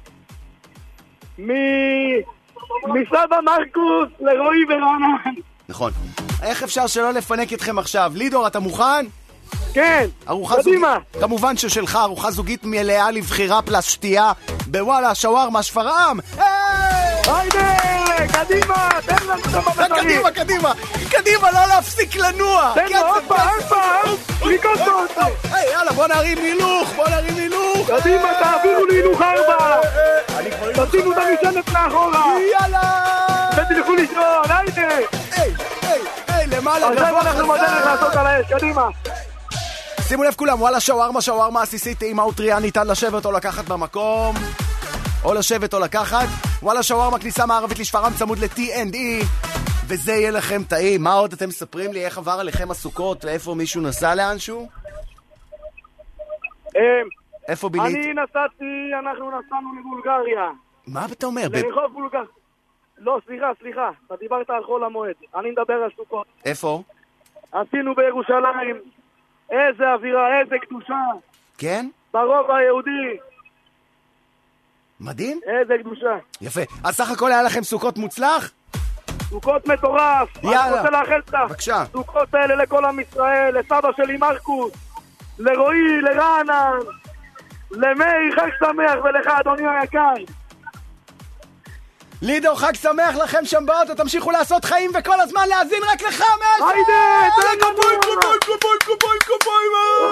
Speaker 10: מסבא מרקוס לרועי ורענן.
Speaker 3: נכון. איך אפשר שלא לפנק אתכם עכשיו? לידור, אתה מוכן?
Speaker 10: כן, קדימה.
Speaker 3: כמובן ששלך, ארוחה זוגית מלאה לבחירה פלס שתייה בוואלה, שווארמה, שפרעם.
Speaker 10: היידה, קדימה, תן לנו שם בבטרים.
Speaker 3: קדימה, לא להפסיק לנוע.
Speaker 10: תן לו, עוד פעם, ריקות אותו.
Speaker 3: יאללה, בוא נרים הילוך.
Speaker 10: קדימה, תעבירו לי הילוך 4. תשימו את המשענת מאחורה.
Speaker 3: יאללה.
Speaker 10: ותלכו לישון, היידה.
Speaker 3: למעלה.
Speaker 10: עכשיו אנחנו בדרך לעשות על האש, קדימה.
Speaker 3: שימו לב כולם, וואלה, שווארמה עסיסית טעימה וטריה, ניתן לשבת או לקחת במקום. או לשבת או לקחת. וואלה, שווארמה, כניסה מערבית לשפרעם צמוד ל-T&E, וזה יהיה לכם טעים. מה עוד אתם מספרים לי? איך עבר עליכם הסוכות? ואיפה מישהו נסע לאנשהו? איפה בילית?
Speaker 10: אנחנו נסענו לבולגריה.
Speaker 3: מה אתה אומר?
Speaker 10: לרחוב בולגריה. לא, סליחה, אתה דיברת על חול המועד. אני מדבר על סוכות.
Speaker 3: איפה?
Speaker 10: עשינו בירושלים. איזה אווירה, איזה קדושה.
Speaker 3: כן?
Speaker 10: ברובע היהודי.
Speaker 3: מדהים?
Speaker 10: איזה קדושה.
Speaker 3: יפה. אז סך הכל היה לכם סוכות מוצלח?
Speaker 10: סוכות מטורף.
Speaker 3: יאללה.
Speaker 10: אני רוצה לאחל את הסוכות האלה לכל עם ישראל, לסבא שלי מרקוס, לרועי, לרענן, למאיר, חג שמח, ולך אדוני היקר.
Speaker 3: לידור, חג שמח לכם שם באוטו, תמשיכו לעשות חיים וכל הזמן להאזין רק לך מהשם!
Speaker 10: היידה!
Speaker 3: כפיים!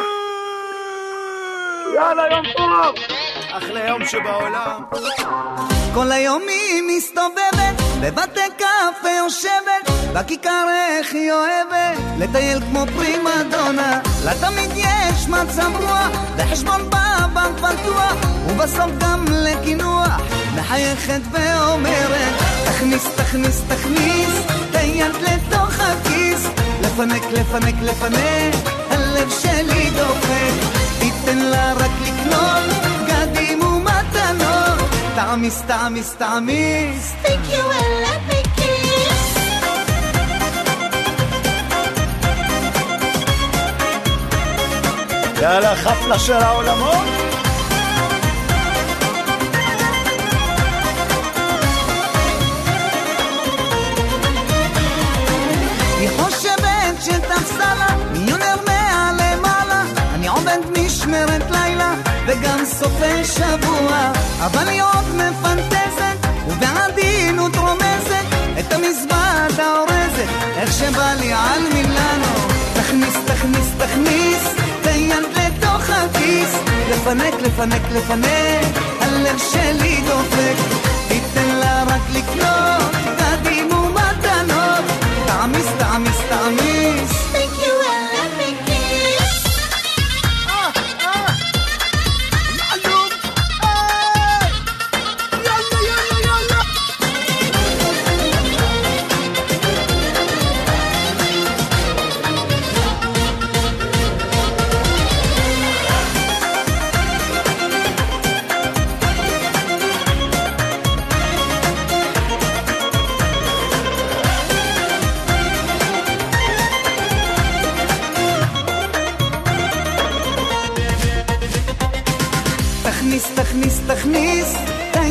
Speaker 10: יאללה, יום טוב!
Speaker 3: אחלה יום שבעולם.
Speaker 7: כל היום היא מסתובבת, בבתי קפה יושבת, בכיכר איך היא אוהבת, לטייל כמו פרימדונה, לה תמיד יש מצב רוח, וחשבון בבנק פתוח, ובסוף גם לקינוח, מחייכת ואומרת, תכניס, את היד לתוך הכיס, לפנק, הלב שלי דופק, תיתן לה רק לקנות, גדים ומתנות, תעמיס, Thank you and let me kiss.
Speaker 3: יאללה, חפלה של העולמות.
Speaker 7: היא חושבת שתחסה לה מיליונר מעלה, אני עובד משמרת לילה וגם סופי שבוע, אבל היא עוד מפנטזת ובעדינות רומזת את המזווד האורזת, איך שבא לי על מילאנו, תכניס את היד לתוך הכיס, לפנק, הלב שלי דופק, תיתן לה רק לקנות קדימו מתנות, תעמיס Thank you and let me kiss.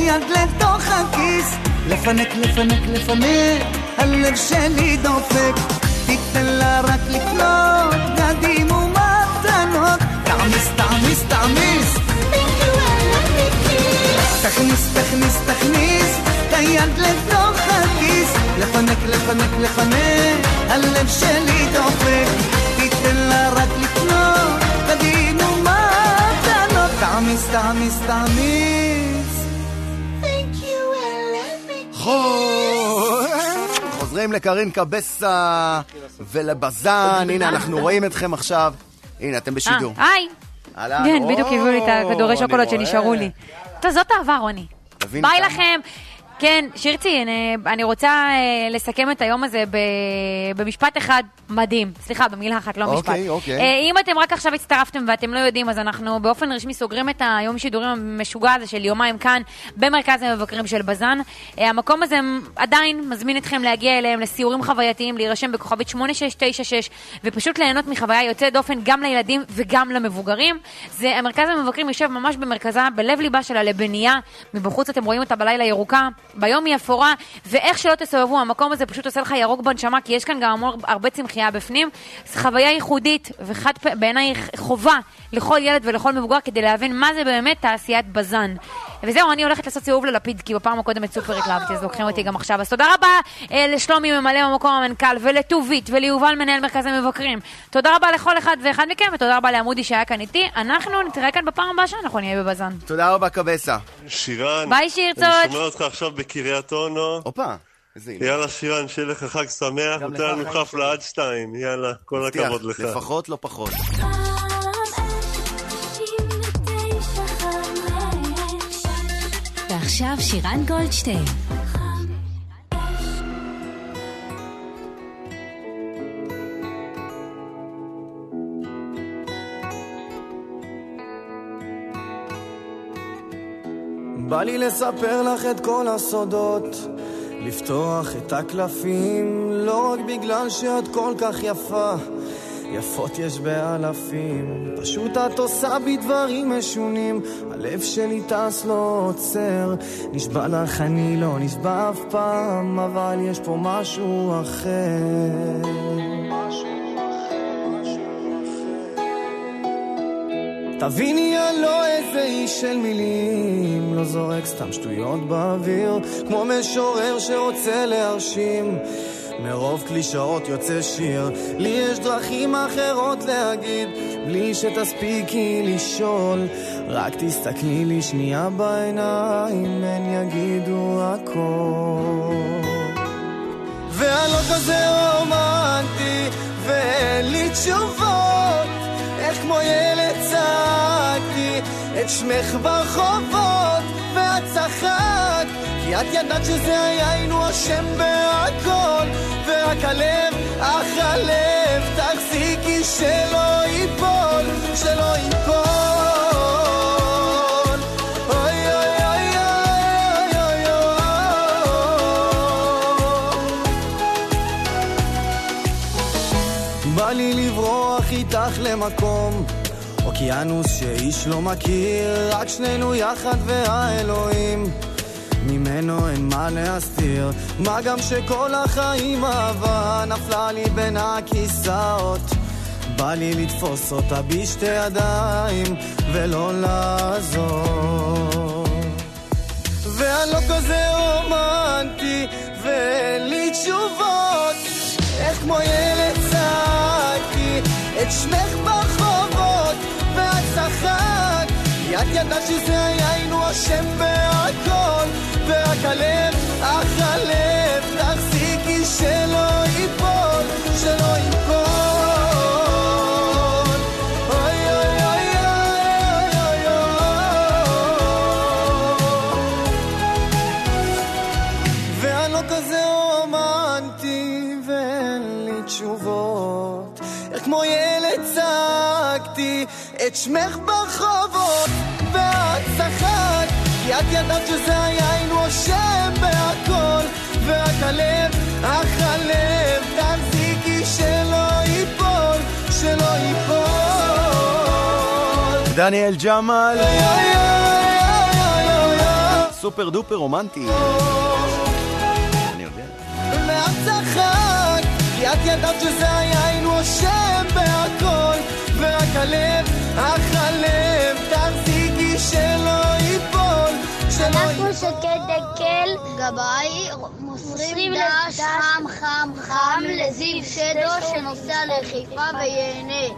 Speaker 7: היד לתוך הכיס, לפנק, לפנק, לפנק, הלב שלי דופק, תיתן לה רק לקנות בגדים ומתנות, תעמיס, תעמיס, תעמיס, תכניס, תכניס, תכניס, היד לתוך הכיס, לפנק, לפנק, לפנק, הלב שלי דופק, תיתן לה רק לקנות בגדים ומתנות, תעמיס, תעמיס, תעמיס.
Speaker 3: חוזרים לקרין קבסה ולבזן. הנה אנחנו רואים אתכם עכשיו. הנה אתם בשידור.
Speaker 9: היי. כן, בדיוק הביאו לי את הכדורי שוקולד שנשארו לי. זאת אהבה, רוני. ביי לכם. כן, שירצי, אני רוצה לסכם את היום הזה במשפט אחד מדהים. סליחה, במילה אחת, לא משפט. אם אתם רק עכשיו הצטרפתם ואתם לא יודעים, אז אנחנו באופן רשמי סוגרים את היום שידורים המשוגע הזה של יומיים כאן במרכז המבקרים של בזן. המקום הזה עדיין מזמין אתכם להגיע אליהם לסיורים חווייתיים, להירשם בכוכבית 8696 ופשוט ליהנות מחוויה יוצאת דופן גם לילדים וגם למבוגרים. המרכז המבקרים יושב ממש במרכזה, בלב ליבה של הלבנייה. מבחוץ אתם רואים אותה בלילה ירוקה. ביום היא אפורה, ואיך שלא תסובבו, המקום הזה פשוט עושה לך ירוק בנשמה, כי יש כאן גם הרבה צמחייה בפנים. זו חוויה ייחודית, ובעיניי חובה לכל ילד ולכל מבוגר, כדי להבין מה זה באמת תעשיית בזן. וזהו, אני הולכת לעשות סיבוב ללפיד, כי בפעם הקודמת סופר התלהבתי, אז לוקחים אותי גם עכשיו. אז תודה רבה לשלומי ממלא במקום המנכ"ל, ולטובית, וליובל מנהל מרכז המבקרים. תודה רבה לכל אחד ואחד מכם, ותודה רבה לעמודי שהיה כאן איתי. אנחנו נתראה כאן בפעם הבאה שאנחנו נהיה בבזן.
Speaker 3: תודה רבה, קבסה.
Speaker 11: שירן,
Speaker 9: ביי שירצות.
Speaker 11: אני שומע אותך עכשיו בקריית אונו.
Speaker 3: אופה.
Speaker 11: יאללה שירן, שיהיה לך חג שמח, נותן לנו חפלה עד 2, יאללה, כל הכבוד לך.
Speaker 3: לפחות לא פחות.
Speaker 14: ועכשיו שירן גולדשטיין.
Speaker 18: בא לי לספר לך את כל הסודות, לפתוח את הקלפים, לא רק בגלל שאת כל כך יפה, יפות יש באלפים, פשוט את עושה בי דברים משונים, הלב שלי טס לא עוצר, נשבע לך אני לא נשבע אף פעם, אבל יש פה משהו אחר. תביני אני לא איזה איש של מילים, לא זורק סתם שטויות באוויר, כמו משורר שרוצה להרשים, מרוב קלישאות יוצא שיר, לי יש דרכים אחרות להגיד, בלי שתספיקי לשאול, רק תסתכלי לי שנייה בעיניים, הן יגידו הכל. ואני לא כזה רומנטי, ואין לי תשובות, איך כמו ילד צעקתי את שמך ברחובות, ואת צחקת, כי את ידעת שזה היינו אשם בהכל, ורק הלב, אך הלב, תחזיקי שלא ייפול, שלא ייפול. אוי אוי אוי אוי אוי אוי. בא לי לברוח איתך למקום, אוקיינוס שאיש לא מכיר, רק שנינו יחד והאלוהים, ממנו אין מה להסתיר, מה גם שכל החיים אהבה נפלה לי בין הכיסאות, בא לי לתפוס אותה בשתי ידיים ולא לעזור. ואני לא כזה רומנטי ואין לי תשובות, איך כמו ילד צעקתי את שמך ברחובות, ואת צחקת, כי את ידעת שזה היינו אשם בהכל, ורק הלב, אך הלב, תחזיקי שלא ייפול, שלא ייפול. אוי אוי אוי אוי אוי אוי. ואני לא כזה רומנטי ואין לי תשובות, איך כמו ילד צעקתי את שמך ברחובות, ואת צחקת, כי את ידעת שזה היינו אשם בהכל, ורק הלב, אך הלב, תחזיקי שלא ייפול, שלא ייפול.
Speaker 3: דניאל ג'מאל, סופר דופר רומנטי. אני יודע.
Speaker 7: ואת צחק, כי את ידעת שזה היה היינו אשם בהכל, ורק הלב, אך הלב, תחזיקי שלא ייפול.
Speaker 16: אנחנו שקד דקל גבאי מוסרים דש חם חם חם לזיו שדו שנוסע לחיפה ויהנה.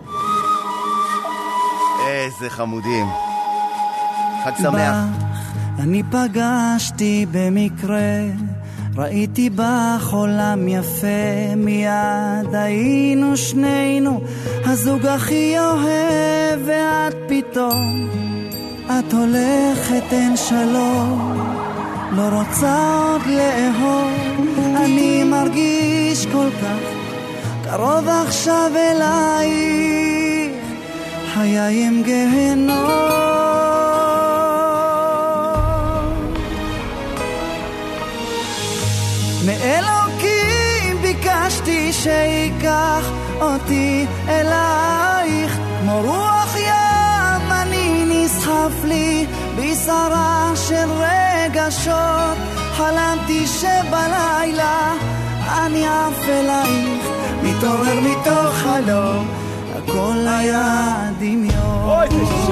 Speaker 3: איזה חמודים. חג שמח.
Speaker 7: אני פגשתי במקרה, ראיתי בך עולם יפה, מיד היינו שנינו הזוג הכי אוהב, ואת פתאום את הולכת אין שלום, לא רוצה עוד לאהוב. אני מרגיש כל כך קרוב עכשיו אלייך, חיי הם גהנום. מאלוקים ביקשתי שיקח אותי אלייך, כמו רוח ים אני נסחף לי בשרה של רגשות, חלמתי שבלילה אני עף אלייך, מתעורר מתוך חלום, הכל היה דמיון.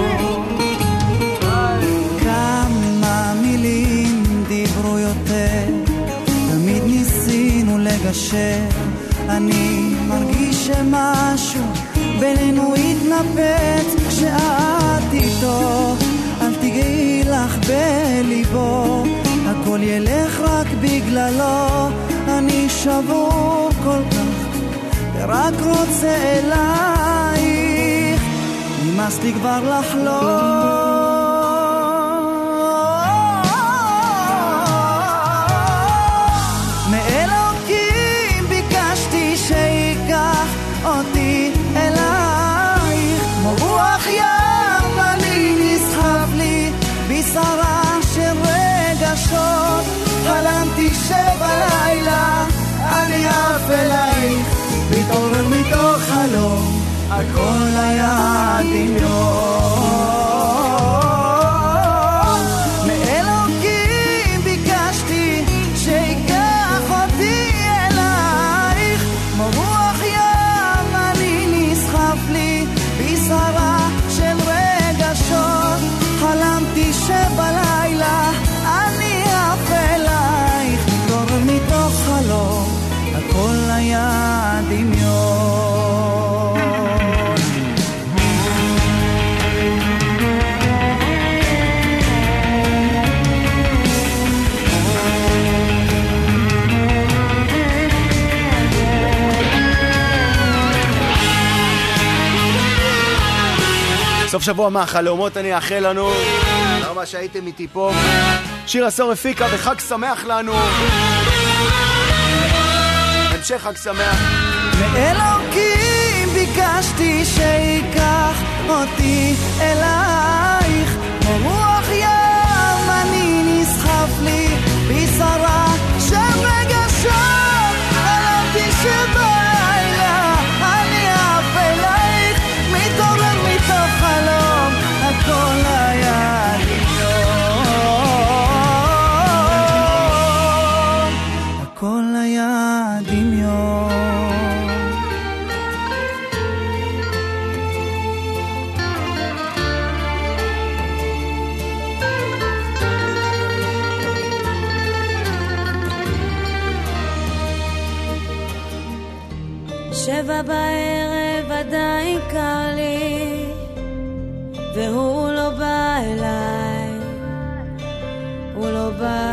Speaker 7: כמה מילים דיברו יותר, תמיד ניסינו לגשר, אני מרגיש שמשהו בינינו התנפץ כשאת איתו, אל תגעי לך בליבו, הכל ילך רק בגללו, אני שבור כל כך ורק רוצה אלייך, נמאס לי כבר לחלום. מאלוקים ביקשתי שיקח אותי אלייך, כמו רוח ים אני נסחף לי בשרה של רגשות, חלמתי שבלילה אני עף אלייך, מתעורר מתוך חלום, הכל היה דמיון. מאלוקים ביקשתי שיקח אותי אלייך, כמו רוח ים אני נסחף לי בשרה של רגשות, חלמתי שבלילה אני עף אלייך, מתעורר מתוך חלום, הכל היה דמיון.
Speaker 3: סוף שבוע מהחלומות אני אאחל לנו, למה שהייתם איתי פה. שיר עשור הפיקה וחג שמח לנו, המשך חג שמח.
Speaker 7: מאלוקים ביקשתי שיקח אותי אלייך, כמו רוח ים אני נסחף לי בשרה של רגשות, חלמתי שבלילה אני עף אלייך, מתעורר מתוך חלום, הכל היה דמיון, הכל היה דמיון.
Speaker 5: שבע בערב עדיין קר לי, והוא לא בא אליי, הוא לא בא,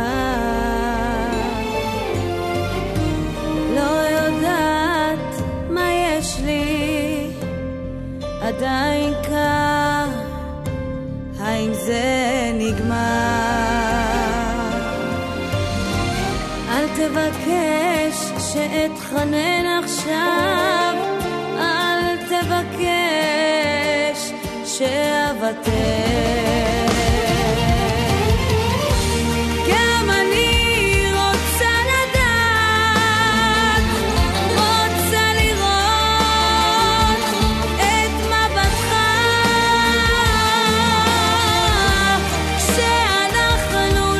Speaker 5: לא יודעת מה יש לי, עדיין קר, האם זה נגמר? אל תבקש שאתחנן עכשיו, אל תבקש שאוותר, גם אני רוצה לדעת, רוצה לראות את מבטך כשאנחנו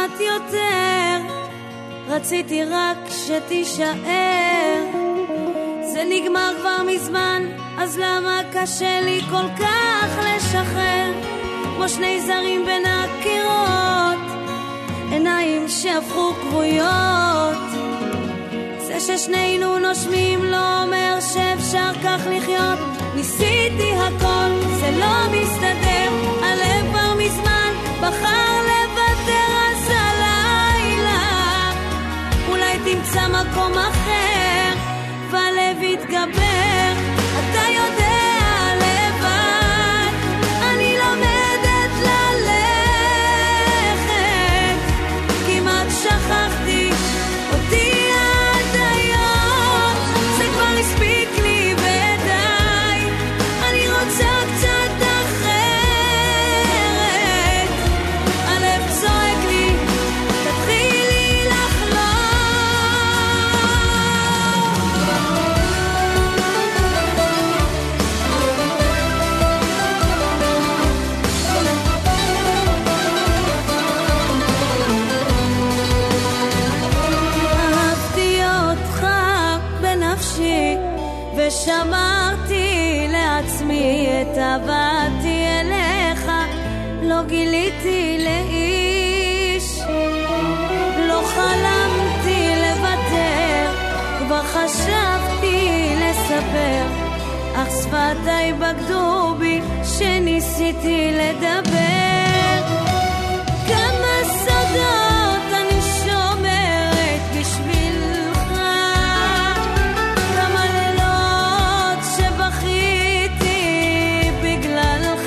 Speaker 5: קצת יותר, רציתי רק שתישאר. זה נגמר כבר מזמן, אז למה קשה לי כל כך לשחרר? כמו שני זרים בין הקירות, עיניים שהפכו כבויות. זה ששנינו נושמים לא אומר שאפשר כך לחיות. ניסיתי הכל, זה לא מסתדר. הלב כבר מזמן בחר לוותר, אז הלילה אולי תמצא מקום אחר והלב יתגבר. אתה יודע לבד, אני לומדת ללכת, כמעט שכחתי אותי עד היום. זה כבר הספיק לי ודי, אני רוצה קצת אחרת. הלב צועק לי, תתחילי ושמרתי לעצמי את אהבתי אליך, לא גיליתי לאיש, לא חלמתי לוותר, כבר חשבתי לספר, אך שפתיי בגדו בי שניסיתי לדבר. כמה סודות אני שומרת בשבילך, כמה לילות שבכיתי בגללך,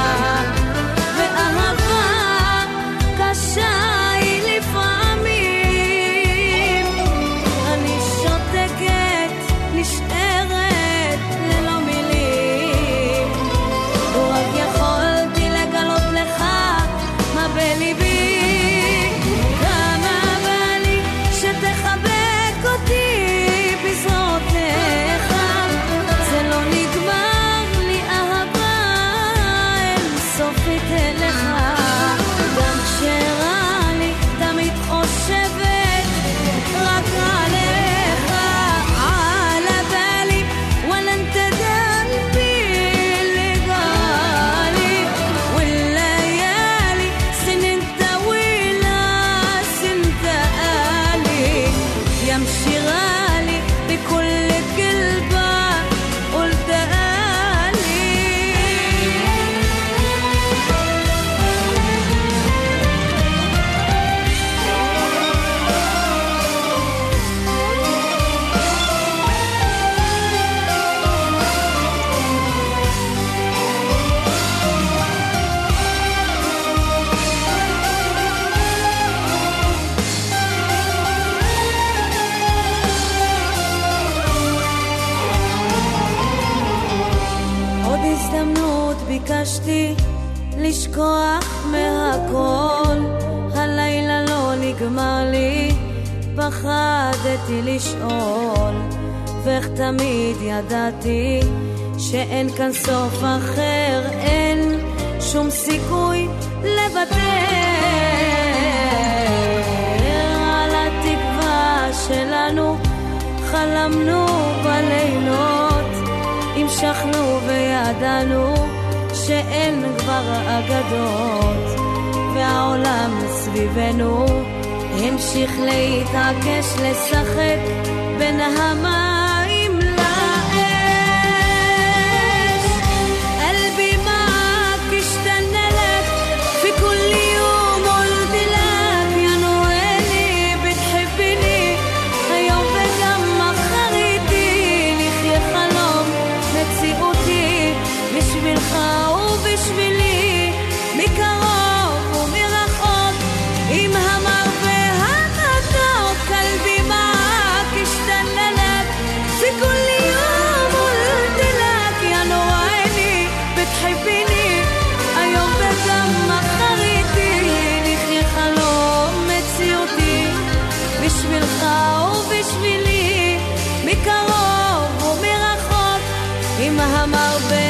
Speaker 5: ואהבה קשה היא לפעמים. אני שותקת, נשארת ללא מילים, ורק יכולתי לגלות לך מה בליבי. כמה בא לי שתחבק אותי בזרועותיך, זה לא נגמר לי אהבה אינסופית אליך. גם כשרע לי תמיד חושבת רק עליך, على بالي ولا انت جنبي اللي جالي، والليالي سنين طويلة سنت قالي، يمشي غالي بكل كلمة قلتها لي. עוד הזדמנות ביקשתי לשכוח מהכל, הלילה לא נגמר לי, פחדתי לשאול, ואיך תמיד ידעתי שאין כאן סוף אחר, אין שום סיכוי לוותר על התקווה שלנו. חלמנו בלילות, המשכנו וידענו שאין כבר אגדות, והעולם סביבנו המשיך להתעקש לשחק בין המים לאש. قلبي معك اشتنى لك في كل يوم قلت لك يا نوالي بتحبني، היום וגם מחר איתי נחיה חלום מציאותי, בשבילך ובשבילי, מקרוב ומרחוק, עם המר והמתוק. قلبي معك اشتنى لك في كل يوم قلت لك يا نوالي بتحبني، היום וגם מחר איתי נחיה חלום מציאותי, בשבילך ובשבילי, מקרוב ומרחוק, עם המרבה